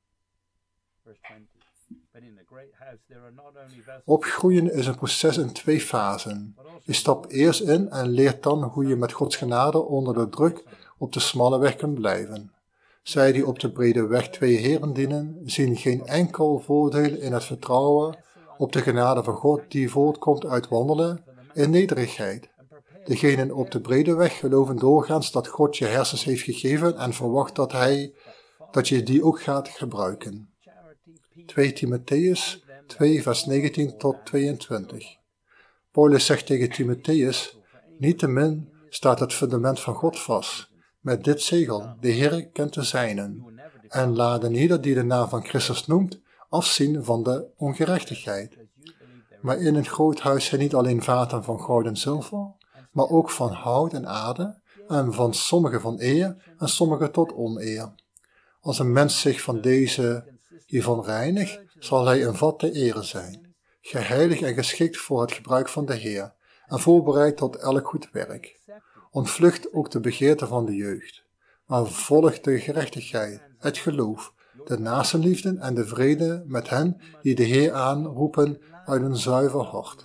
[SPEAKER 2] Opgroeien is een proces in twee fasen. Je stapt eerst in en leert dan hoe je met Gods genade onder de druk op de smalle weg kunt blijven. Zij die op de brede weg twee heren dienen, zien geen enkel voordeel in het vertrouwen op de genade van God die voortkomt uit wandelen in nederigheid. Degenen op de brede weg geloven doorgaans dat God je hersens heeft gegeven en verwacht dat, hij, dat je die ook gaat gebruiken. twee Timotheus twee vers negentien tot tweeëntwintig. Paulus zegt tegen Timotheus, niettemin staat het fundament van God vast, met dit zegel, de Heer kent de zijnen, en laat ieder die de naam van Christus noemt, afzien van de ongerechtigheid. Maar in een groot huis zijn niet alleen vaten van goud en zilver, maar ook van hout en aarde, en van sommige van eer en sommige tot oneer. Als een mens zich van deze hiervan reinigt, zal hij een vat te ere zijn, geheiligd en geschikt voor het gebruik van de Heer, en voorbereid tot elk goed werk. Ontvlucht ook de begeerte van de jeugd, maar volg de gerechtigheid, het geloof, de naastenliefde en de vrede met hen die de Heer aanroepen uit een zuiver hart.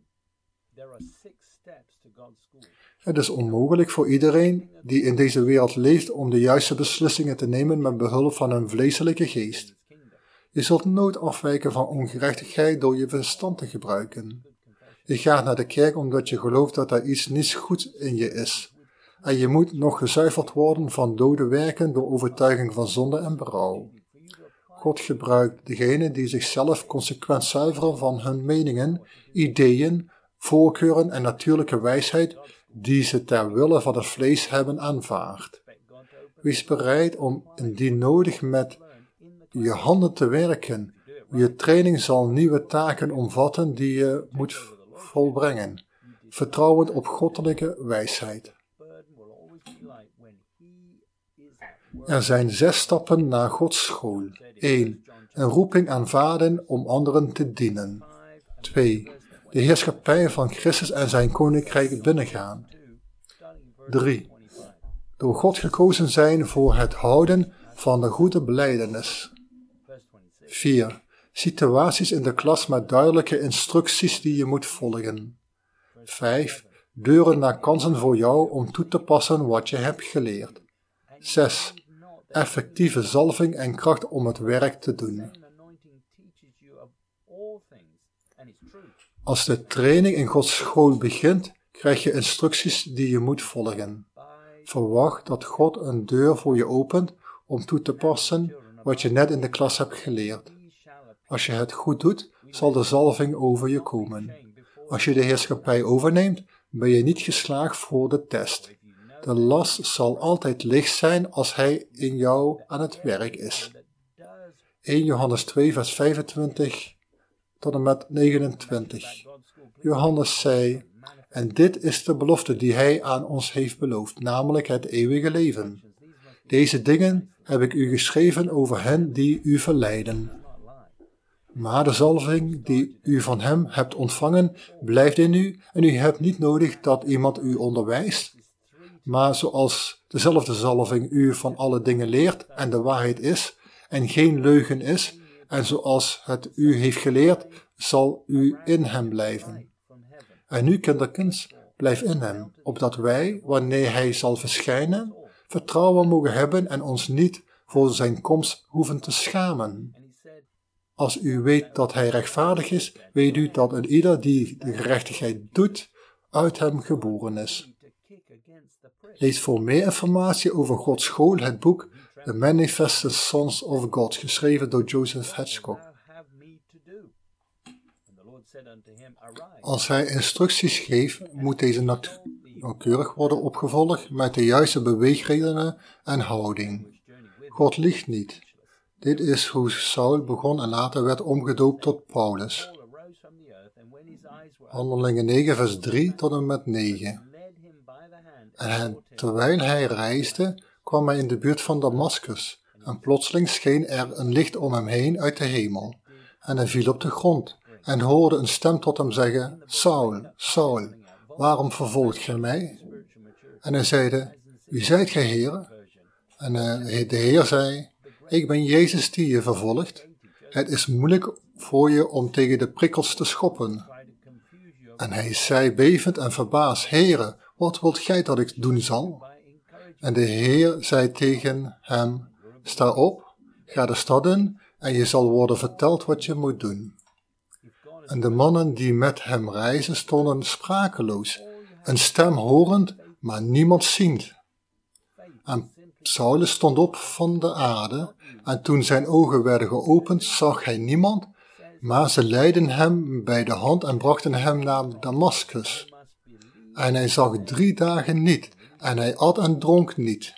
[SPEAKER 2] Het is onmogelijk voor iedereen die in deze wereld leeft om de juiste beslissingen te nemen met behulp van een vleeselijke geest. Je zult nooit afwijken van ongerechtigheid door je verstand te gebruiken. Je gaat naar de kerk omdat je gelooft dat er iets niet goed in je is. En je moet nog gezuiverd worden van dode werken door overtuiging van zonde en berouw. God gebruikt degenen die zichzelf consequent zuiveren van hun meningen, ideeën, voorkeuren en natuurlijke wijsheid die ze ter wille van het vlees hebben aanvaard. Wees bereid om indien nodig met je handen te werken. Je training zal nieuwe taken omvatten die je moet volbrengen. vertrouwend op goddelijke wijsheid. Er zijn zes stappen naar Gods school. één. Een roeping aanvaarden om anderen te dienen. twee. De heerschappij van Christus en zijn koninkrijk binnengaan. drie. Door God gekozen zijn voor het houden van de goede belijdenis. vier. Situaties in de klas met duidelijke instructies die je moet volgen. vijf. Deuren naar kansen voor jou om toe te passen wat je hebt geleerd. zes. Effectieve zalving en kracht om het werk te doen. Als de training in Gods school begint, krijg je instructies die je moet volgen. Verwacht dat God een deur voor je opent om toe te passen wat je net in de klas hebt geleerd. Als je het goed doet, zal de zalving over je komen. Als je de heerschappij overneemt, ben je niet geslaagd voor de test. De last zal altijd licht zijn als hij in jou aan het werk is. eerste Johannes twee vers vijfentwintig tot en met negenentwintig. Johannes zei, en dit is de belofte die hij aan ons heeft beloofd, namelijk het eeuwige leven. Deze dingen heb ik u geschreven over hen die u verleiden. Maar de zalving die u van hem hebt ontvangen, blijft in u en u hebt niet nodig dat iemand u onderwijst. Maar zoals dezelfde zalving u van alle dingen leert en de waarheid is en geen leugen is, en zoals het u heeft geleerd, zal u in hem blijven. En nu, kinderkens, blijf in hem, opdat wij, wanneer hij zal verschijnen, vertrouwen mogen hebben en ons niet voor zijn komst hoeven te schamen. Als u weet dat hij rechtvaardig is, weet u dat een ieder die de gerechtigheid doet, uit hem geboren is. Lees voor meer informatie over Gods school het boek The Manifested Sons of God, geschreven door Joseph Hitchcock. Als hij instructies geeft, moet deze nauwkeurig worden opgevolgd met de juiste beweegredenen en houding. God liegt niet. Dit is hoe Saul begon en later werd omgedoopt tot Paulus. Handelingen negen vers drie tot en met negen. En terwijl hij reisde, kwam hij in de buurt van Damaskus, en plotseling scheen er een licht om hem heen uit de hemel. En hij viel op de grond, en hoorde een stem tot hem zeggen, Saul, Saul, waarom vervolgt gij mij? En hij zeide, wie zijt gij, Heer? En de Heer zei, ik ben Jezus die je vervolgt. Het is moeilijk voor je om tegen de prikkels te schoppen. En hij zei bevend en verbaasd, Heere, wat wilt gij dat ik doen zal? En de Heer zei tegen hem, sta op, ga de stad in, en je zal worden verteld wat je moet doen. En de mannen die met hem reizen stonden sprakeloos, een stem horend, maar niemand ziend. En Saulus stond op van de aarde, en toen zijn ogen werden geopend, zag hij niemand, maar ze leidden hem bij de hand en brachten hem naar Damaskus. En hij zag drie dagen niet, en hij at en dronk niet.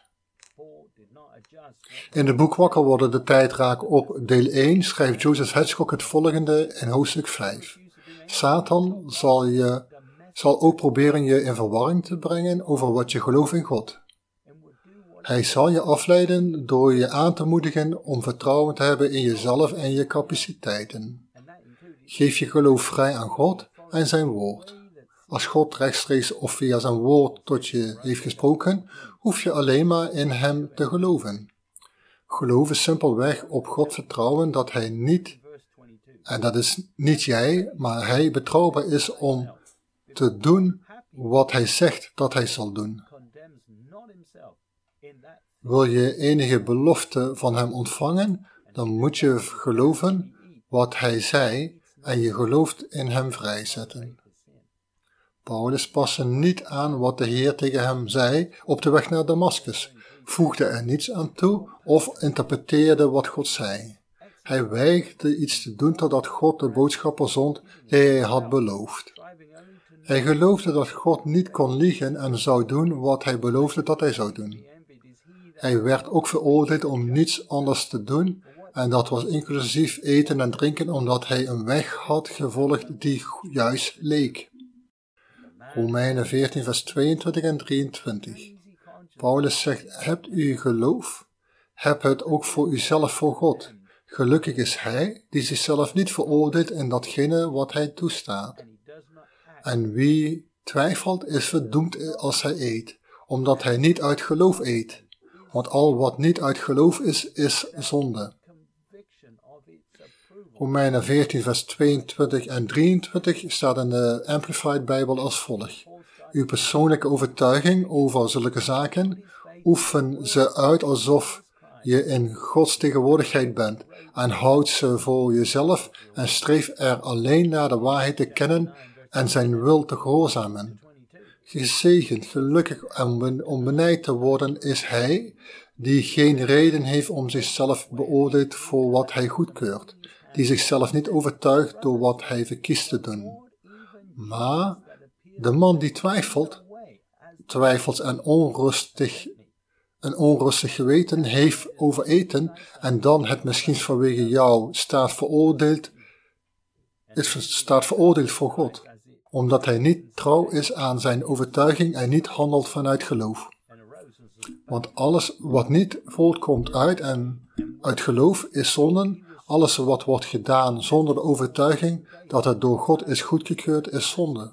[SPEAKER 2] In het boek Wakker worden de tijd raak op deel één schrijft Joseph Hitchcock het volgende in hoofdstuk vijf. Satan zal, je, zal ook proberen je in verwarring te brengen over wat je gelooft in God. Hij zal je afleiden door je aan te moedigen om vertrouwen te hebben in jezelf en je capaciteiten. Geef je geloof vrij aan God en zijn woord. Als God rechtstreeks of via zijn woord tot je heeft gesproken, hoef je alleen maar in hem te geloven. Geloof is simpelweg op God vertrouwen dat hij niet, en dat is niet jij, maar hij betrouwbaar is om te doen wat hij zegt dat hij zal doen. Wil je enige belofte van hem ontvangen, dan moet je geloven wat hij zei en je gelooft in hem vrijzetten. Paulus paste niet aan wat de Heer tegen hem zei op de weg naar Damaskus, voegde er niets aan toe of interpreteerde wat God zei. Hij weigerde iets te doen totdat God de boodschapper zond die hij had beloofd. Hij geloofde dat God niet kon liegen en zou doen wat hij beloofde dat hij zou doen. Hij werd ook veroordeeld om niets anders te doen, en dat was inclusief eten en drinken omdat hij een weg had gevolgd die juist leek. Romeinen veertien vers tweeëntwintig en drieëntwintig. Paulus zegt, hebt u geloof? Heb het ook voor uzelf voor God. Gelukkig is hij die zichzelf niet veroordeelt in datgene wat hij toestaat. En wie twijfelt is verdoemd als hij eet, omdat hij niet uit geloof eet. Want al wat niet uit geloof is, is zonde. Romeinen veertien vers tweeëntwintig en drieëntwintig staat in de Amplified Bijbel als volgt. Uw persoonlijke overtuiging over zulke zaken, oefen ze uit alsof je in Gods tegenwoordigheid bent en houd ze voor jezelf en streef er alleen naar de waarheid te kennen en zijn wil te gehoorzamen. Gezegend, gelukkig en om benijd te worden is hij, die geen reden heeft om zichzelf beoordeeld voor wat hij goedkeurt, die zichzelf niet overtuigt door wat hij verkiest te doen. Maar de man die twijfelt, twijfels en onrustig, een onrustig geweten heeft over eten en dan het misschien vanwege jou staat veroordeeld, is staat veroordeeld voor God, omdat hij niet trouw is aan zijn overtuiging en niet handelt vanuit geloof. Want alles wat niet voortkomt uit en uit geloof is zonde. Alles wat wordt gedaan zonder de overtuiging dat het door God is goedgekeurd is zonde.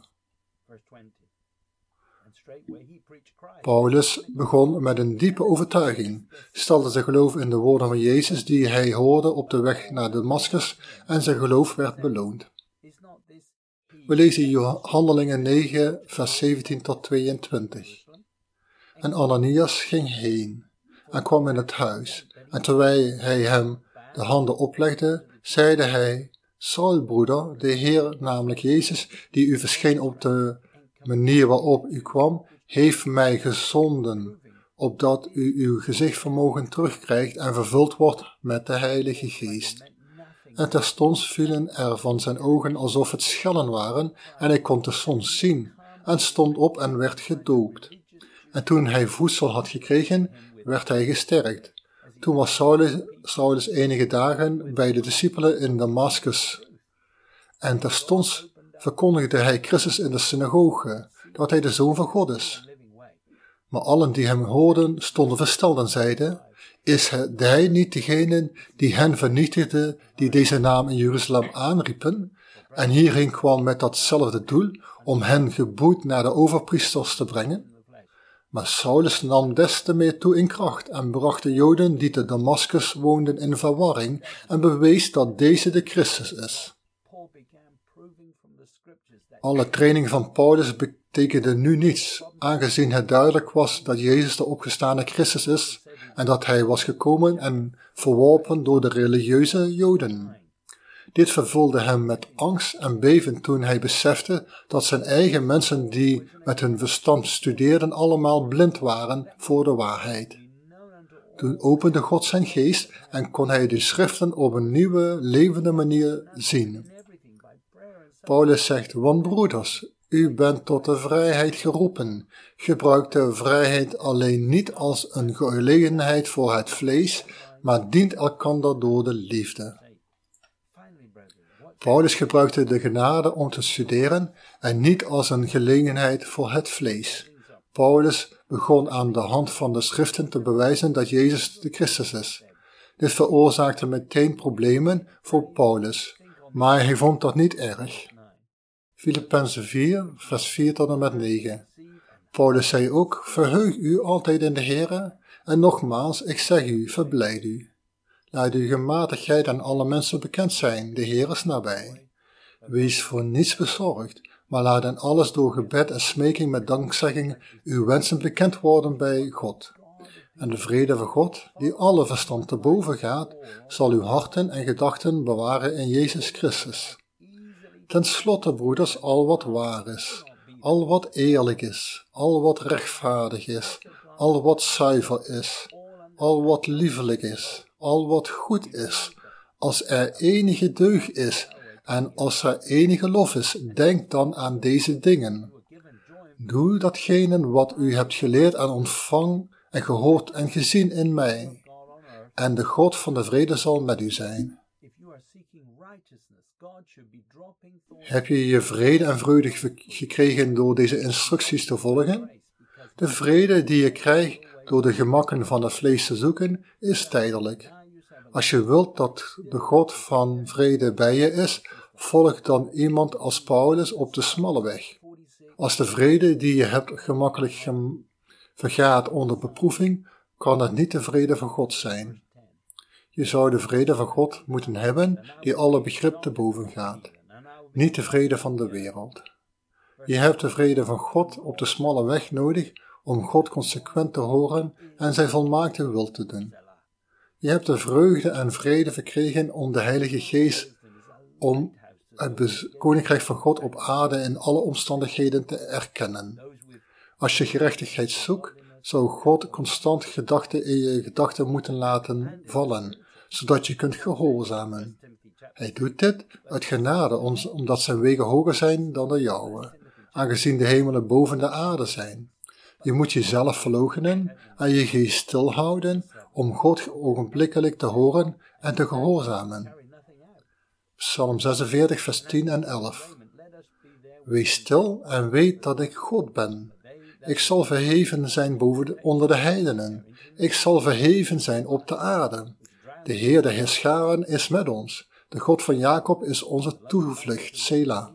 [SPEAKER 2] Paulus begon met een diepe overtuiging, stelde zijn geloof in de woorden van Jezus die hij hoorde op de weg naar Damascus en zijn geloof werd beloond. We lezen Handelingen negen vers zeventien tot tweeëntwintig. En Ananias ging heen en kwam in het huis en terwijl hij hem de handen oplegde, zeide hij, Saul, broeder, de Heer, namelijk Jezus, die u verscheen op de manier waarop u kwam, heeft mij gezonden, opdat u uw gezichtvermogen terugkrijgt en vervuld wordt met de Heilige Geest. En terstond vielen er van zijn ogen alsof het schellen waren, en hij kon terstond zien, en stond op en werd gedoopt. En toen hij voedsel had gekregen, werd hij gesterkt. Toen was Saulus, Saulus enige dagen bij de discipelen in Damascus. En terstond verkondigde hij Christus in de synagoge, dat hij de Zoon van God is. Maar allen die hem hoorden, stonden versteld en zeiden, is hij niet degene die hen vernietigde, die deze naam in Jeruzalem aanriepen, en hierheen kwam met datzelfde doel, om hen geboeid naar de overpriesters te brengen? Maar Saulus nam des te meer toe in kracht en bracht de Joden die te Damascus woonden in verwarring en bewees dat deze de Christus is. Alle training van Paulus betekende nu niets, aangezien het duidelijk was dat Jezus de opgestane Christus is en dat hij was gekomen en verworpen door de religieuze Joden. Dit vervulde hem met angst en beven toen hij besefte dat zijn eigen mensen die met hun verstand studeerden allemaal blind waren voor de waarheid. Toen opende God zijn geest en kon hij de schriften op een nieuwe, levende manier zien. Paulus zegt, want broeders, u bent tot de vrijheid geroepen. Gebruik de vrijheid alleen niet als een gelegenheid voor het vlees, maar dient elkander door de liefde. Paulus gebruikte de genade om te studeren en niet als een gelegenheid voor het vlees. Paulus begon aan de hand van de schriften te bewijzen dat Jezus de Christus is. Dit veroorzaakte meteen problemen voor Paulus, maar hij vond dat niet erg. Filippenzen vier, vers vier tot en met negen. Paulus zei ook, verheug u altijd in de Heere, en nogmaals, ik zeg u, verblijd u. Laat uw gematigheid aan alle mensen bekend zijn, de Heer is nabij. Wees voor niets bezorgd, maar laat in alles door gebed en smeking met dankzegging uw wensen bekend worden bij God. En de vrede van God, die alle verstand te boven gaat, zal uw harten en gedachten bewaren in Jezus Christus. Ten slotte, broeders, al wat waar is, al wat eerlijk is, al wat rechtvaardig is, al wat zuiver is, al wat liefelijk is, al wat goed is, als er enige deugd is en als er enige lof is, denk dan aan deze dingen. Doe datgene wat u hebt geleerd en ontvang en gehoord en gezien in mij. En de God van de vrede zal met u zijn. Heb je je vrede en vreugde gekregen door deze instructies te volgen? De vrede die je krijgt door de gemakken van het vlees te zoeken, is tijdelijk. Als je wilt dat de God van vrede bij je is, volg dan iemand als Paulus op de smalle weg. Als de vrede die je hebt gemakkelijk gem- vergaat onder beproeving, kan het niet de vrede van God zijn. Je zou de vrede van God moeten hebben die alle begrip te boven gaat, niet de vrede van de wereld. Je hebt de vrede van God op de smalle weg nodig om God consequent te horen en zijn volmaakte wil te doen. Je hebt de vreugde en vrede verkregen om de Heilige Geest, om het koninkrijk van God op aarde in alle omstandigheden te erkennen. Als je gerechtigheid zoekt, zou God constant gedachten in je gedachten moeten laten vallen, zodat je kunt gehoorzamen. Hij doet dit uit genade, omdat zijn wegen hoger zijn dan de jouwe, aangezien de hemelen boven de aarde zijn. Je moet jezelf verloochenen en je geest stilhouden om God ogenblikkelijk te horen en te gehoorzamen. Psalm zesenveertig, vers tien en elf. Wees stil en weet dat ik God ben. Ik zal verheven zijn boven de, onder de heidenen. Ik zal verheven zijn op de aarde. De Heer de Heerscharen is met ons. De God van Jacob is onze toevlucht, Sela.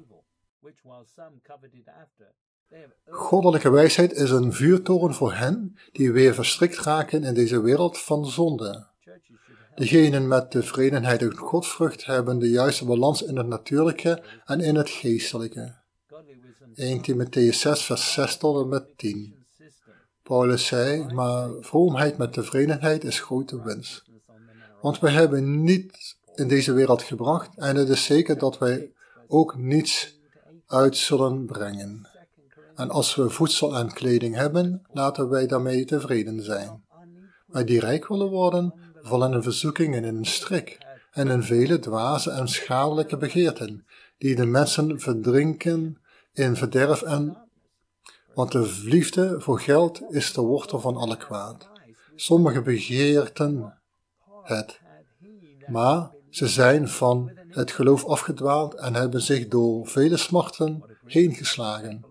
[SPEAKER 2] Goddelijke wijsheid is een vuurtoren voor hen die weer verstrikt raken in deze wereld van zonde. Degenen met tevredenheid en Godvrucht hebben de juiste balans in het natuurlijke en in het geestelijke. eerste Timotheüs zes, vers zes tot en met tien. Paulus zei, maar vroomheid met tevredenheid is grote winst. Want wij hebben niet in deze wereld gebracht en het is zeker dat wij ook niets uit zullen brengen. En als we voedsel en kleding hebben, laten wij daarmee tevreden zijn. Maar die rijk willen worden, vallen in verzoekingen in een strik en in vele dwaze en schadelijke begeerten, die de mensen verdrinken in verderf en, want de liefde voor geld is de wortel van alle kwaad. Sommigen begeerten het, maar ze zijn van het geloof afgedwaald en hebben zich door vele smarten heen geslagen.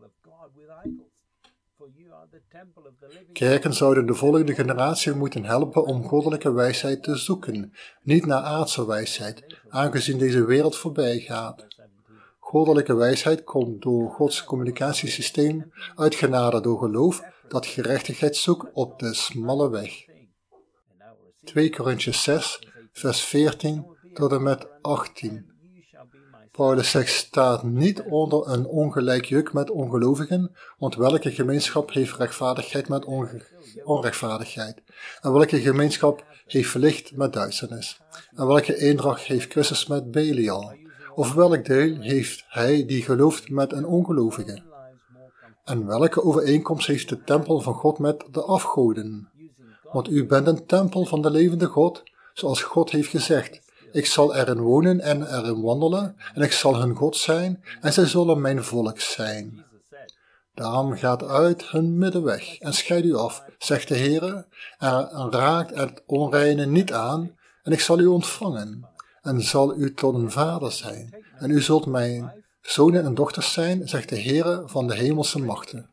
[SPEAKER 2] Kerken zouden de volgende generatie moeten helpen om goddelijke wijsheid te zoeken, niet naar aardse wijsheid, aangezien deze wereld voorbij gaat. Goddelijke wijsheid komt door Gods communicatiesysteem uit genade door geloof dat gerechtigheid zoekt op de smalle weg. twee Korintiërs zes, vers veertien tot en met achttien. Paulus zegt, staat niet onder een ongelijk juk met ongelovigen, want welke gemeenschap heeft rechtvaardigheid met onge- onrechtvaardigheid? En welke gemeenschap heeft verlicht met duisternis? En welke eendracht heeft Christus met Belial? Of welk deel heeft hij die gelooft met een ongelovige? En welke overeenkomst heeft de tempel van God met de afgoden? Want u bent een tempel van de levende God, zoals God heeft gezegd. Ik zal erin wonen en erin wandelen, en ik zal hun God zijn, en zij zullen mijn volk zijn. Daarom gaat uit hun middenweg, en scheid u af, zegt de Heere, en raakt het onreine niet aan, en ik zal u ontvangen, en zal u tot een vader zijn, en u zult mijn zonen en dochters zijn, zegt de Heere van de hemelse machten.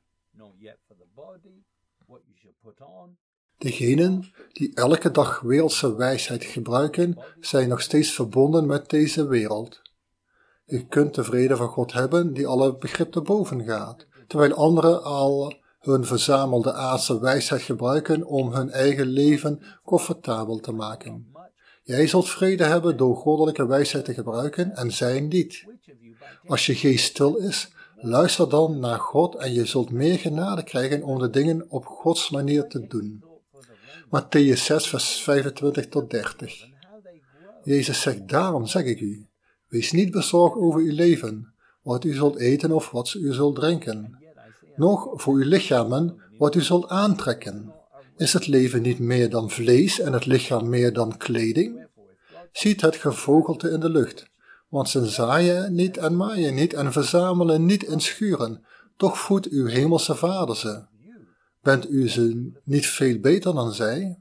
[SPEAKER 2] Degenen die elke dag wereldse wijsheid gebruiken, zijn nog steeds verbonden met deze wereld. Je kunt de vrede van God hebben die alle begrip te boven gaat, terwijl anderen al hun verzamelde aardse wijsheid gebruiken om hun eigen leven comfortabel te maken. Jij zult vrede hebben door goddelijke wijsheid te gebruiken en zij niet. Als je geest stil is, luister dan naar God en je zult meer genade krijgen om de dingen op Gods manier te doen. Mattheüs zes, vers vijfentwintig tot dertig. Jezus zegt, daarom zeg ik u, wees niet bezorgd over uw leven, wat u zult eten of wat u zult drinken, noch voor uw lichamen, wat u zult aantrekken. Is het leven niet meer dan vlees en het lichaam meer dan kleding? Ziet het gevogelte in de lucht, want ze zaaien niet en maaien niet en verzamelen niet in schuren, toch voedt uw hemelse Vader ze. Bent u ze niet veel beter dan zij?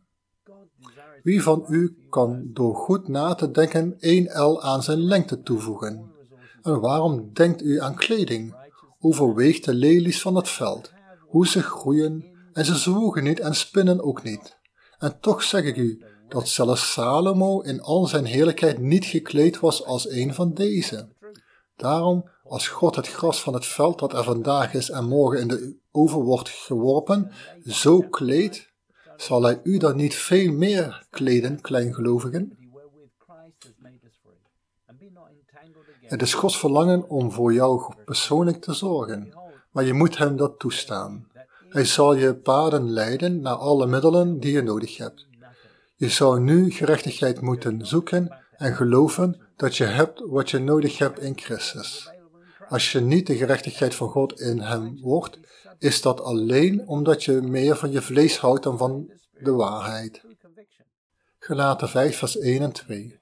[SPEAKER 2] Wie van u kan door goed na te denken één el aan zijn lengte toevoegen? En waarom denkt u aan kleding? Overweeg de lelies van het veld, hoe ze groeien, en ze zwoegen niet en spinnen ook niet. En toch zeg ik u, dat zelfs Salomo in al zijn heerlijkheid niet gekleed was als een van deze. Daarom, als God het gras van het veld dat er vandaag is en morgen in de oven wordt geworpen, zo kleedt, zal hij u dan niet veel meer kleden, kleingelovigen? Het is Gods verlangen om voor jou persoonlijk te zorgen, maar je moet hem dat toestaan. Hij zal je paden leiden naar alle middelen die je nodig hebt. Je zou nu gerechtigheid moeten zoeken en geloven dat je hebt wat je nodig hebt in Christus. Als je niet de gerechtigheid van God in hem wordt, is dat alleen omdat je meer van je vlees houdt dan van de waarheid. Galaten vijf vers één en twee.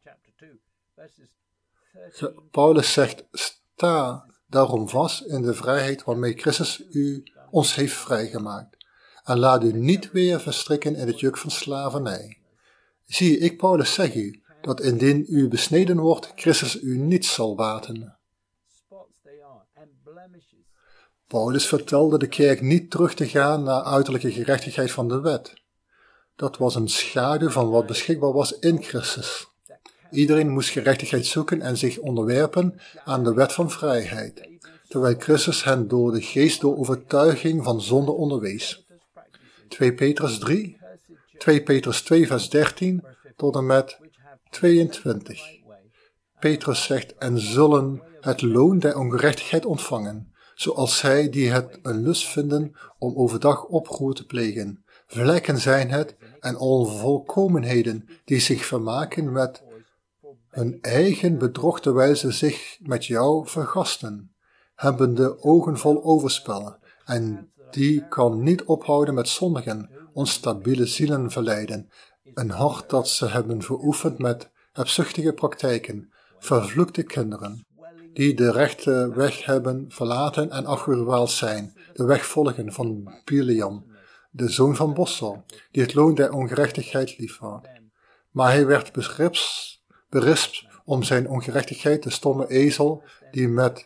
[SPEAKER 2] Paulus zegt, sta daarom vast in de vrijheid waarmee Christus u ons heeft vrijgemaakt. En laat u niet weer verstrikken in het juk van slavernij. Zie, ik Paulus zeg u, dat indien u besneden wordt, Christus u niet zal baten. Paulus vertelde de kerk niet terug te gaan naar uiterlijke gerechtigheid van de wet. Dat was een schaduw van wat beschikbaar was in Christus. Iedereen moest gerechtigheid zoeken en zich onderwerpen aan de wet van vrijheid, terwijl Christus hen door de geest door overtuiging van zonde onderwees. twee Petrus drie, twee Petrus twee vers dertien tot en met tweeëntwintig. Petrus zegt, en zullen het loon der ongerechtigheid ontvangen, zoals zij die het een lust vinden om overdag oproer te plegen. Vlekken zijn het en onvolkomenheden die zich vermaken met hun eigen bedrog terwijl ze zich met jou vergasten, hebben de ogen vol overspel, en die kan niet ophouden met zondigen, onstabiele zielen verleiden, een hart dat ze hebben veroefend met hebzuchtige praktijken, vervloekte kinderen, die de rechte weg hebben verlaten en afgedwaald zijn, de weg volgen van Biliam, de zoon van Bossel, die het loon der ongerechtigheid liefhad. Maar hij werd berispt, berispt om zijn ongerechtigheid, de stomme ezel, die met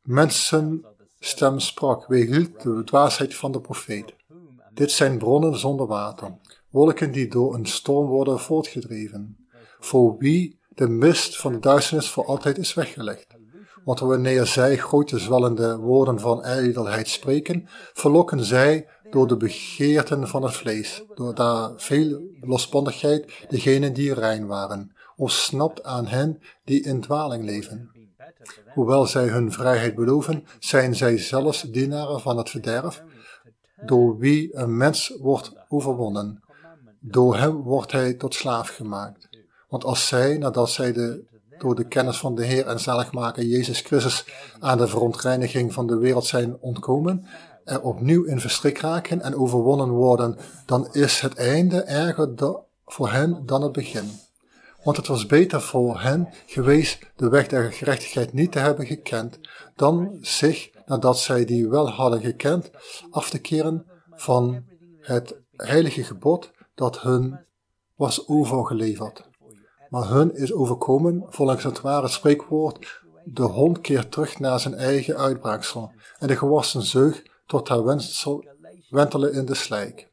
[SPEAKER 2] mensenstem sprak, weerhield de dwaasheid van de profeet. Dit zijn bronnen zonder water, wolken die door een storm worden voortgedreven, voor wie de mist van de duisternis voor altijd is weggelegd. Want wanneer zij grote zwellende woorden van ijdelheid spreken, verlokken zij door de begeerten van het vlees, door daar veel losbandigheid degenen die rein waren, ontsnapt aan hen die in dwaling leven. Hoewel zij hun vrijheid beloven, zijn zij zelfs dienaren van het verderf, door wie een mens wordt overwonnen. Door hem wordt hij tot slaaf gemaakt. Want als zij, nadat zij de, door de kennis van de Heer en zaligmaker Jezus Christus aan de verontreiniging van de wereld zijn ontkomen, er opnieuw in verstrikt raken en overwonnen worden, dan is het einde erger da- voor hen dan het begin. Want het was beter voor hen geweest de weg der gerechtigheid niet te hebben gekend, dan zich, nadat zij die wel hadden gekend, af te keren van het heilige gebod dat hun was overgeleverd. Maar hun is overkomen, volgens het ware spreekwoord, de hond keert terug naar zijn eigen uitbraaksel, en de gewassen zeug tot haar wensel, wentelen in de slijk.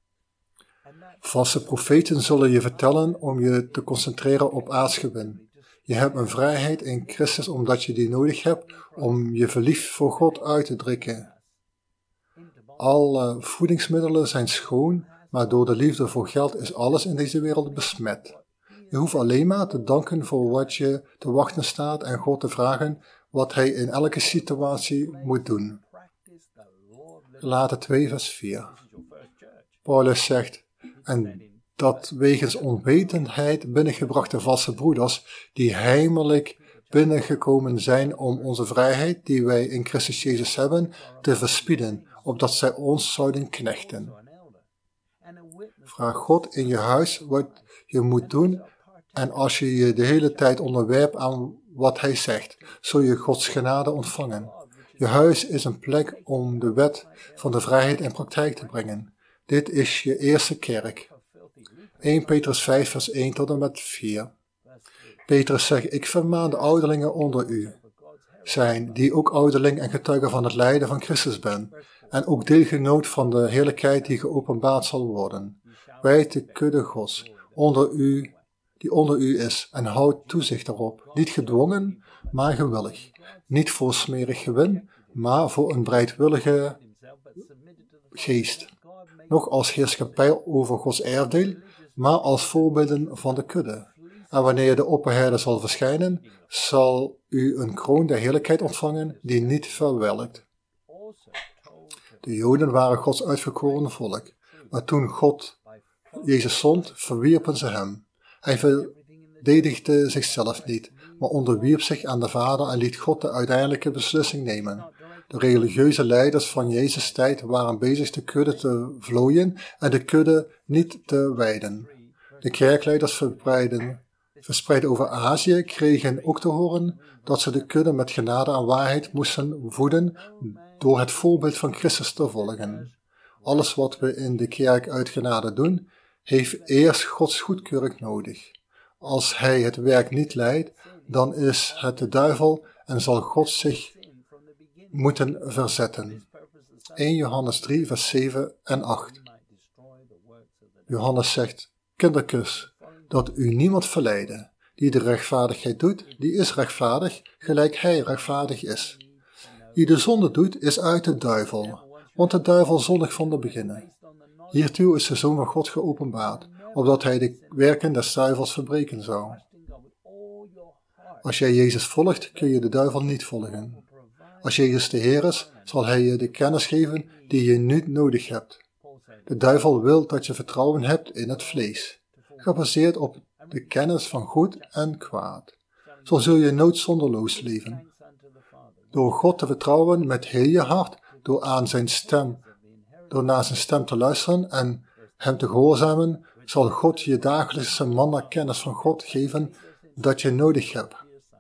[SPEAKER 2] Valse profeten zullen je vertellen om je te concentreren op aardsgewin. Je hebt een vrijheid in Christus omdat je die nodig hebt om je verliefd voor God uit te drukken. Alle voedingsmiddelen zijn schoon, maar door de liefde voor geld is alles in deze wereld besmet. Je hoeft alleen maar te danken voor wat je te wachten staat en God te vragen wat hij in elke situatie moet doen. Galaten twee vers vier. Paulus zegt, en dat wegens onwetendheid binnengebrachte valse broeders, die heimelijk binnengekomen zijn om onze vrijheid, die wij in Christus Jezus hebben, te verspieden, opdat zij ons zouden knechten. Vraag God in je huis wat je moet doen, en als je je de hele tijd onderwerpt aan wat hij zegt, zul je Gods genade ontvangen. Je huis is een plek om de wet van de vrijheid in praktijk te brengen. Dit is je eerste kerk. eerste Petrus vijf vers één tot en met vier. Petrus zegt, ik vermaan de ouderlingen onder u. zijn, die ook ouderling en getuige van het lijden van Christus ben, en ook deelgenoot van de heerlijkheid die geopenbaard zal worden. Wijt de kudde Gods, onder u, die onder u is, en houdt toezicht erop, niet gedwongen, maar gewillig, niet voor smerig gewin, maar voor een bereidwillige geest, nog als heerschappij over Gods erfdeel, maar als voorbeelden van de kudde. En wanneer de opperherder zal verschijnen, zal u een kroon der heerlijkheid ontvangen die niet verwelkt. De Joden waren Gods uitverkoren volk, maar toen God Jezus zond, verwierpen ze hem. Hij verdedigde zichzelf niet, maar onderwierp zich aan de Vader en liet God de uiteindelijke beslissing nemen. De religieuze leiders van Jezus' tijd waren bezig de kudde te vlooien en de kudde niet te wijden. De kerkleiders verspreiden, verspreid over Azië kregen ook te horen dat ze de kudde met genade en waarheid moesten voeden door het voorbeeld van Christus te volgen. Alles wat we in de kerk uit genade doen, heeft eerst Gods goedkeuring nodig. Als hij het werk niet leidt, dan is het de duivel en zal God zich moeten verzetten. eerste Johannes drie, vers zeven en acht. Johannes zegt, kindertjes, dat u niemand verleiden. Die de rechtvaardigheid doet, die is rechtvaardig, gelijk hij rechtvaardig is. Wie de zonde doet, is uit de duivel, want de duivel zondigt van de beginnen. Hiertoe is de Zoon van God geopenbaard, opdat hij de werken des duivels verbreken zou. Als jij Jezus volgt, kun je de duivel niet volgen. Als Jezus de Heer is, zal hij je de kennis geven die je niet nodig hebt. De duivel wil dat je vertrouwen hebt in het vlees, gebaseerd op de kennis van goed en kwaad. Zo zul je nooit zonderloos leven. Door God te vertrouwen met heel je hart, door aan zijn stem, door naar zijn stem te luisteren en hem te gehoorzamen, zal God je dagelijkse manna kennis van God geven dat je nodig hebt.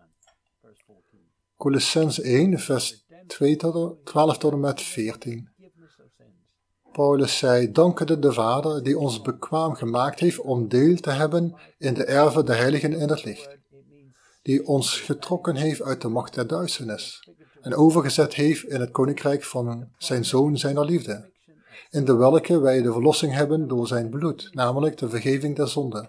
[SPEAKER 2] Colossenzen één, vers twaalf tot en met veertien. Paulus zei, dankende de Vader die ons bekwaam gemaakt heeft om deel te hebben in de erve der heiligen in het licht, die ons getrokken heeft uit de macht der duisternis en overgezet heeft in het koninkrijk van zijn Zoon zijner liefde, in de welke wij de verlossing hebben door zijn bloed, namelijk de vergeving der zonde.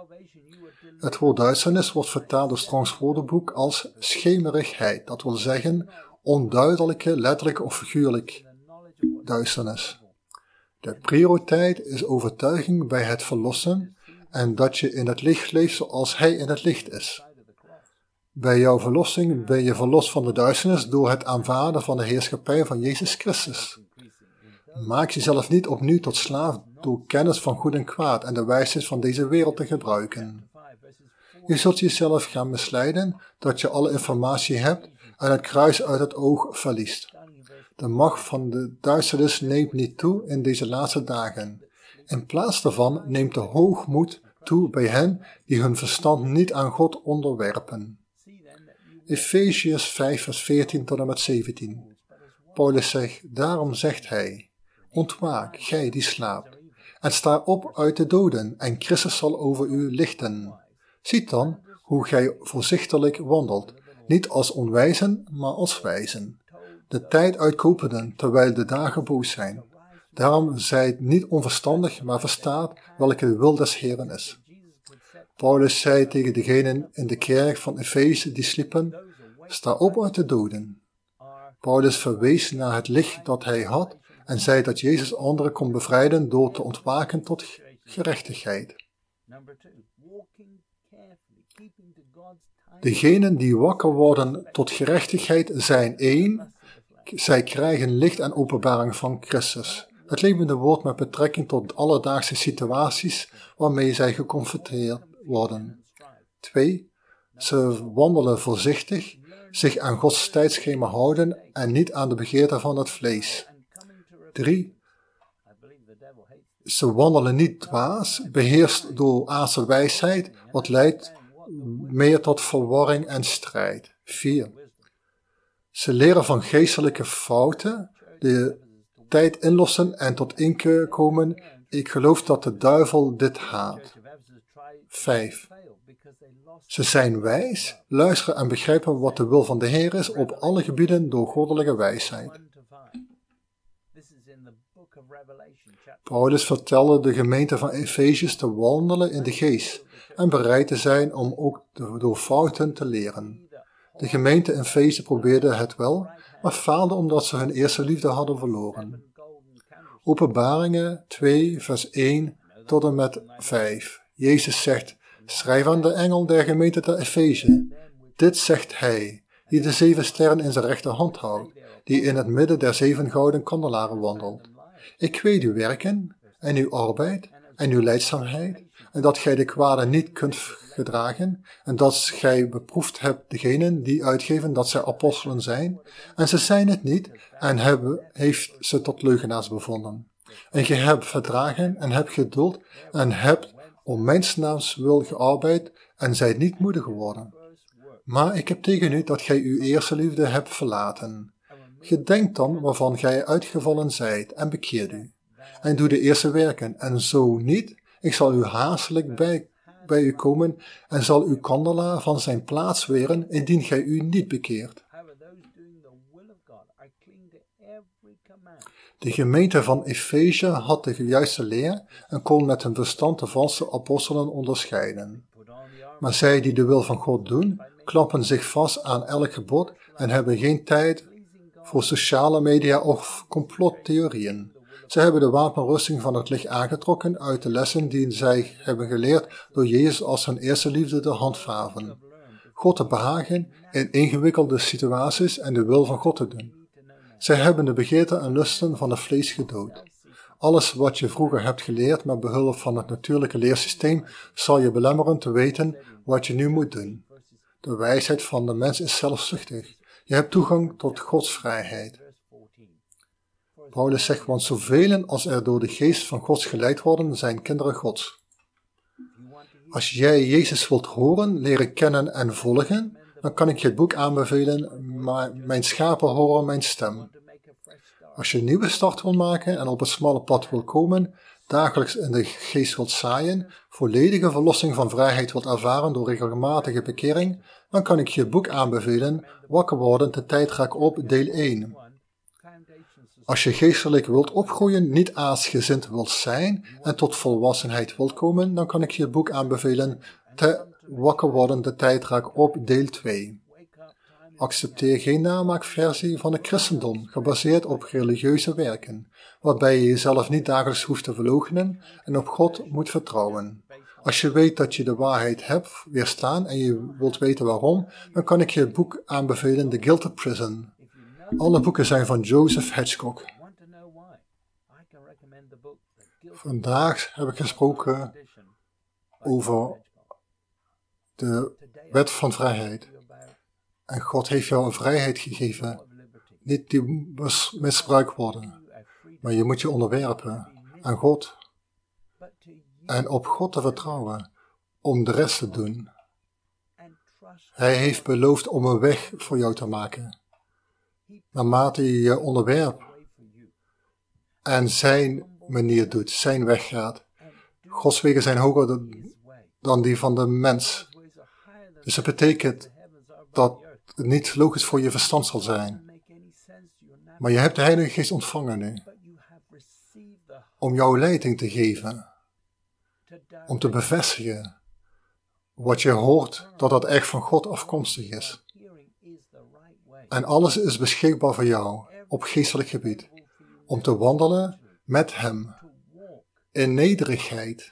[SPEAKER 2] Het woord duisternis wordt vertaald door Strongs woordenboek als schemerigheid, dat wil zeggen onduidelijke, letterlijk of figuurlijk duisternis. De prioriteit is overtuiging bij het verlossen en dat je in het licht leeft zoals hij in het licht is. Bij jouw verlossing ben je verlost van de duisternis door het aanvaarden van de heerschappij van Jezus Christus. Maak jezelf niet opnieuw tot slaaf door kennis van goed en kwaad en de wijsheid van deze wereld te gebruiken. Je zult jezelf gaan misleiden dat je alle informatie hebt en het kruis uit het oog verliest. De macht van de duisternis neemt niet toe in deze laatste dagen. In plaats daarvan neemt de hoogmoed toe bij hen die hun verstand niet aan God onderwerpen. Efeziërs vijf, vers veertien tot en met zeventien. Paulus zegt, daarom zegt hij, ontwaak, gij die slaapt, en sta op uit de doden, en Christus zal over u lichten. Ziet dan hoe gij voorzichtig wandelt, niet als onwijzen, maar als wijzen. De tijd uitkopenden, terwijl de dagen boos zijn. Daarom zijt niet onverstandig, maar verstaat welke de wil des Heeren is. Paulus zei tegen degenen in de kerk van Efeze die sliepen, sta op uit de doden. Paulus verwees naar het licht dat hij had en zei dat Jezus anderen kon bevrijden door te ontwaken tot gerechtigheid. Degenen die wakker worden tot gerechtigheid zijn één, zij krijgen licht en openbaring van Christus. Het levende woord met betrekking tot alledaagse situaties waarmee zij geconfronteerd worden. Twee, ze wandelen voorzichtig, zich aan Gods tijdschema houden en niet aan de begeerte van het vlees. Drie, ze wandelen niet dwaas, beheerst door aardse wijsheid, wat leidt meer tot verwarring en strijd. Vier, ze leren van geestelijke fouten, de tijd inlossen en tot inkeer komen. Ik geloof dat de duivel dit haat. Vijf, Ze zijn wijs, luisteren en begrijpen wat de wil van de Heer is op alle gebieden door goddelijke wijsheid. Paulus vertelde de gemeente van Efeziërs te wandelen in de geest en bereid te zijn om ook door fouten te leren. De gemeente in Efeze probeerde het wel, maar faalde omdat ze hun eerste liefde hadden verloren. Openbaringen twee vers één tot en met vijf. Jezus zegt, schrijf aan de engel der gemeente te Efeze. Dit zegt hij, die de zeven sterren in zijn rechterhand houdt, die in het midden der zeven gouden kandelaren wandelt. Ik weet uw werken, en uw arbeid, en uw lijdzaamheid, en dat gij de kwade niet kunt gedragen, en dat gij beproefd hebt degenen die uitgeven dat zij apostelen zijn, en ze zijn het niet, en hebben, heeft ze tot leugenaars bevonden. En gij hebt verdragen, en hebt geduld, en hebt om mijns naams wil gearbeid, en zijt niet moedig geworden. Maar ik heb tegen u dat gij uw eerste liefde hebt verlaten. Gedenk dan waarvan gij uitgevallen zijt, en bekeer u. En doe de eerste werken, en zo niet, ik zal u haastelijk bij, bij u komen, en zal uw kandelaar van zijn plaats weren, indien gij u niet bekeert. De gemeente van Efeze had de juiste leer, en kon met hun verstand de valse apostelen onderscheiden. Maar zij die de wil van God doen, klappen zich vast aan elk gebod, en hebben geen tijd voor sociale media of complottheorieën. Ze hebben de wapenrusting van het licht aangetrokken uit de lessen die zij hebben geleerd door Jezus als hun eerste liefde te handhaven. God te behagen in ingewikkelde situaties en de wil van God te doen. Zij hebben de begeerten en lusten van het vlees gedood. Alles wat je vroeger hebt geleerd met behulp van het natuurlijke leersysteem zal je belemmeren te weten wat je nu moet doen. De wijsheid van de mens is zelfzuchtig. Je hebt toegang tot Gods vrijheid. Paulus zegt, want zoveel als er door de geest van Gods geleid worden, zijn kinderen Gods. Als jij Jezus wilt horen, leren kennen en volgen, dan kan ik je het boek aanbevelen, maar mijn schapen horen mijn stem. Als je een nieuwe start wil maken en op het smalle pad wil komen, dagelijks in de geest wilt zaaien, volledige verlossing van vrijheid wilt ervaren door regelmatige bekering, dan kan ik je het boek aanbevelen, Wakker worden, de tijd raakt op, deel één. Als je geestelijk wilt opgroeien, niet aardsgezind wilt zijn en tot volwassenheid wilt komen, dan kan ik je het boek aanbevelen, te Wakker worden, de tijd raakt op, deel twee. Accepteer geen namaakversie van het christendom, gebaseerd op religieuze werken, waarbij je jezelf niet dagelijks hoeft te verloochenen en op God moet vertrouwen. Als je weet dat je de waarheid hebt weerstaan en je wilt weten waarom, dan kan ik je het boek aanbevelen, The Guilty Prison. Alle boeken zijn van Joseph Hitchcock. Vandaag heb ik gesproken over de wet van vrijheid. En God heeft jou een vrijheid gegeven, niet die misbruikt worden. Maar je moet je onderwerpen aan God en op God te vertrouwen om de rest te doen. Hij heeft beloofd om een weg voor jou te maken. Naarmate je je onderwerpt en zijn manier doet, zijn weg gaat. Gods wegen zijn hoger dan die van de mens. Dus dat betekent dat het niet logisch voor je verstand zal zijn. Maar je hebt de Heilige Geest ontvangen nu. Om jouw leiding te geven. Om te bevestigen wat je hoort, dat dat echt van God afkomstig is. En alles is beschikbaar voor jou op geestelijk gebied. Om te wandelen met Hem. In nederigheid.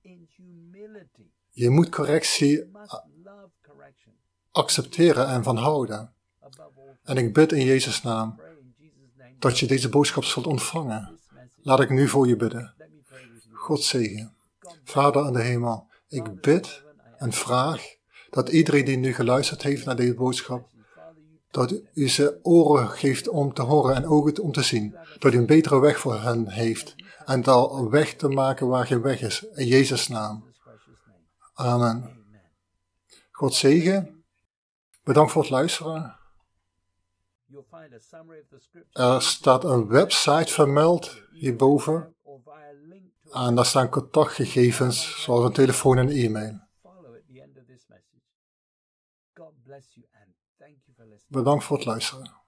[SPEAKER 2] Je moet correctie accepteren en van houden. En ik bid in Jezus' naam dat je deze boodschap zult ontvangen. Laat ik nu voor je bidden. God zegen. Vader in de hemel, ik bid en vraag dat iedereen die nu geluisterd heeft naar deze boodschap, dat u ze oren geeft om te horen en ogen om te zien. Dat u een betere weg voor hen heeft. En dat een weg te maken waar geen weg is. In Jezus' naam. Amen. God zegen. Bedankt voor het luisteren. Er staat een website vermeld hierboven. En daar staan contactgegevens zoals een telefoon en e-mail. Bedankt voor het luisteren.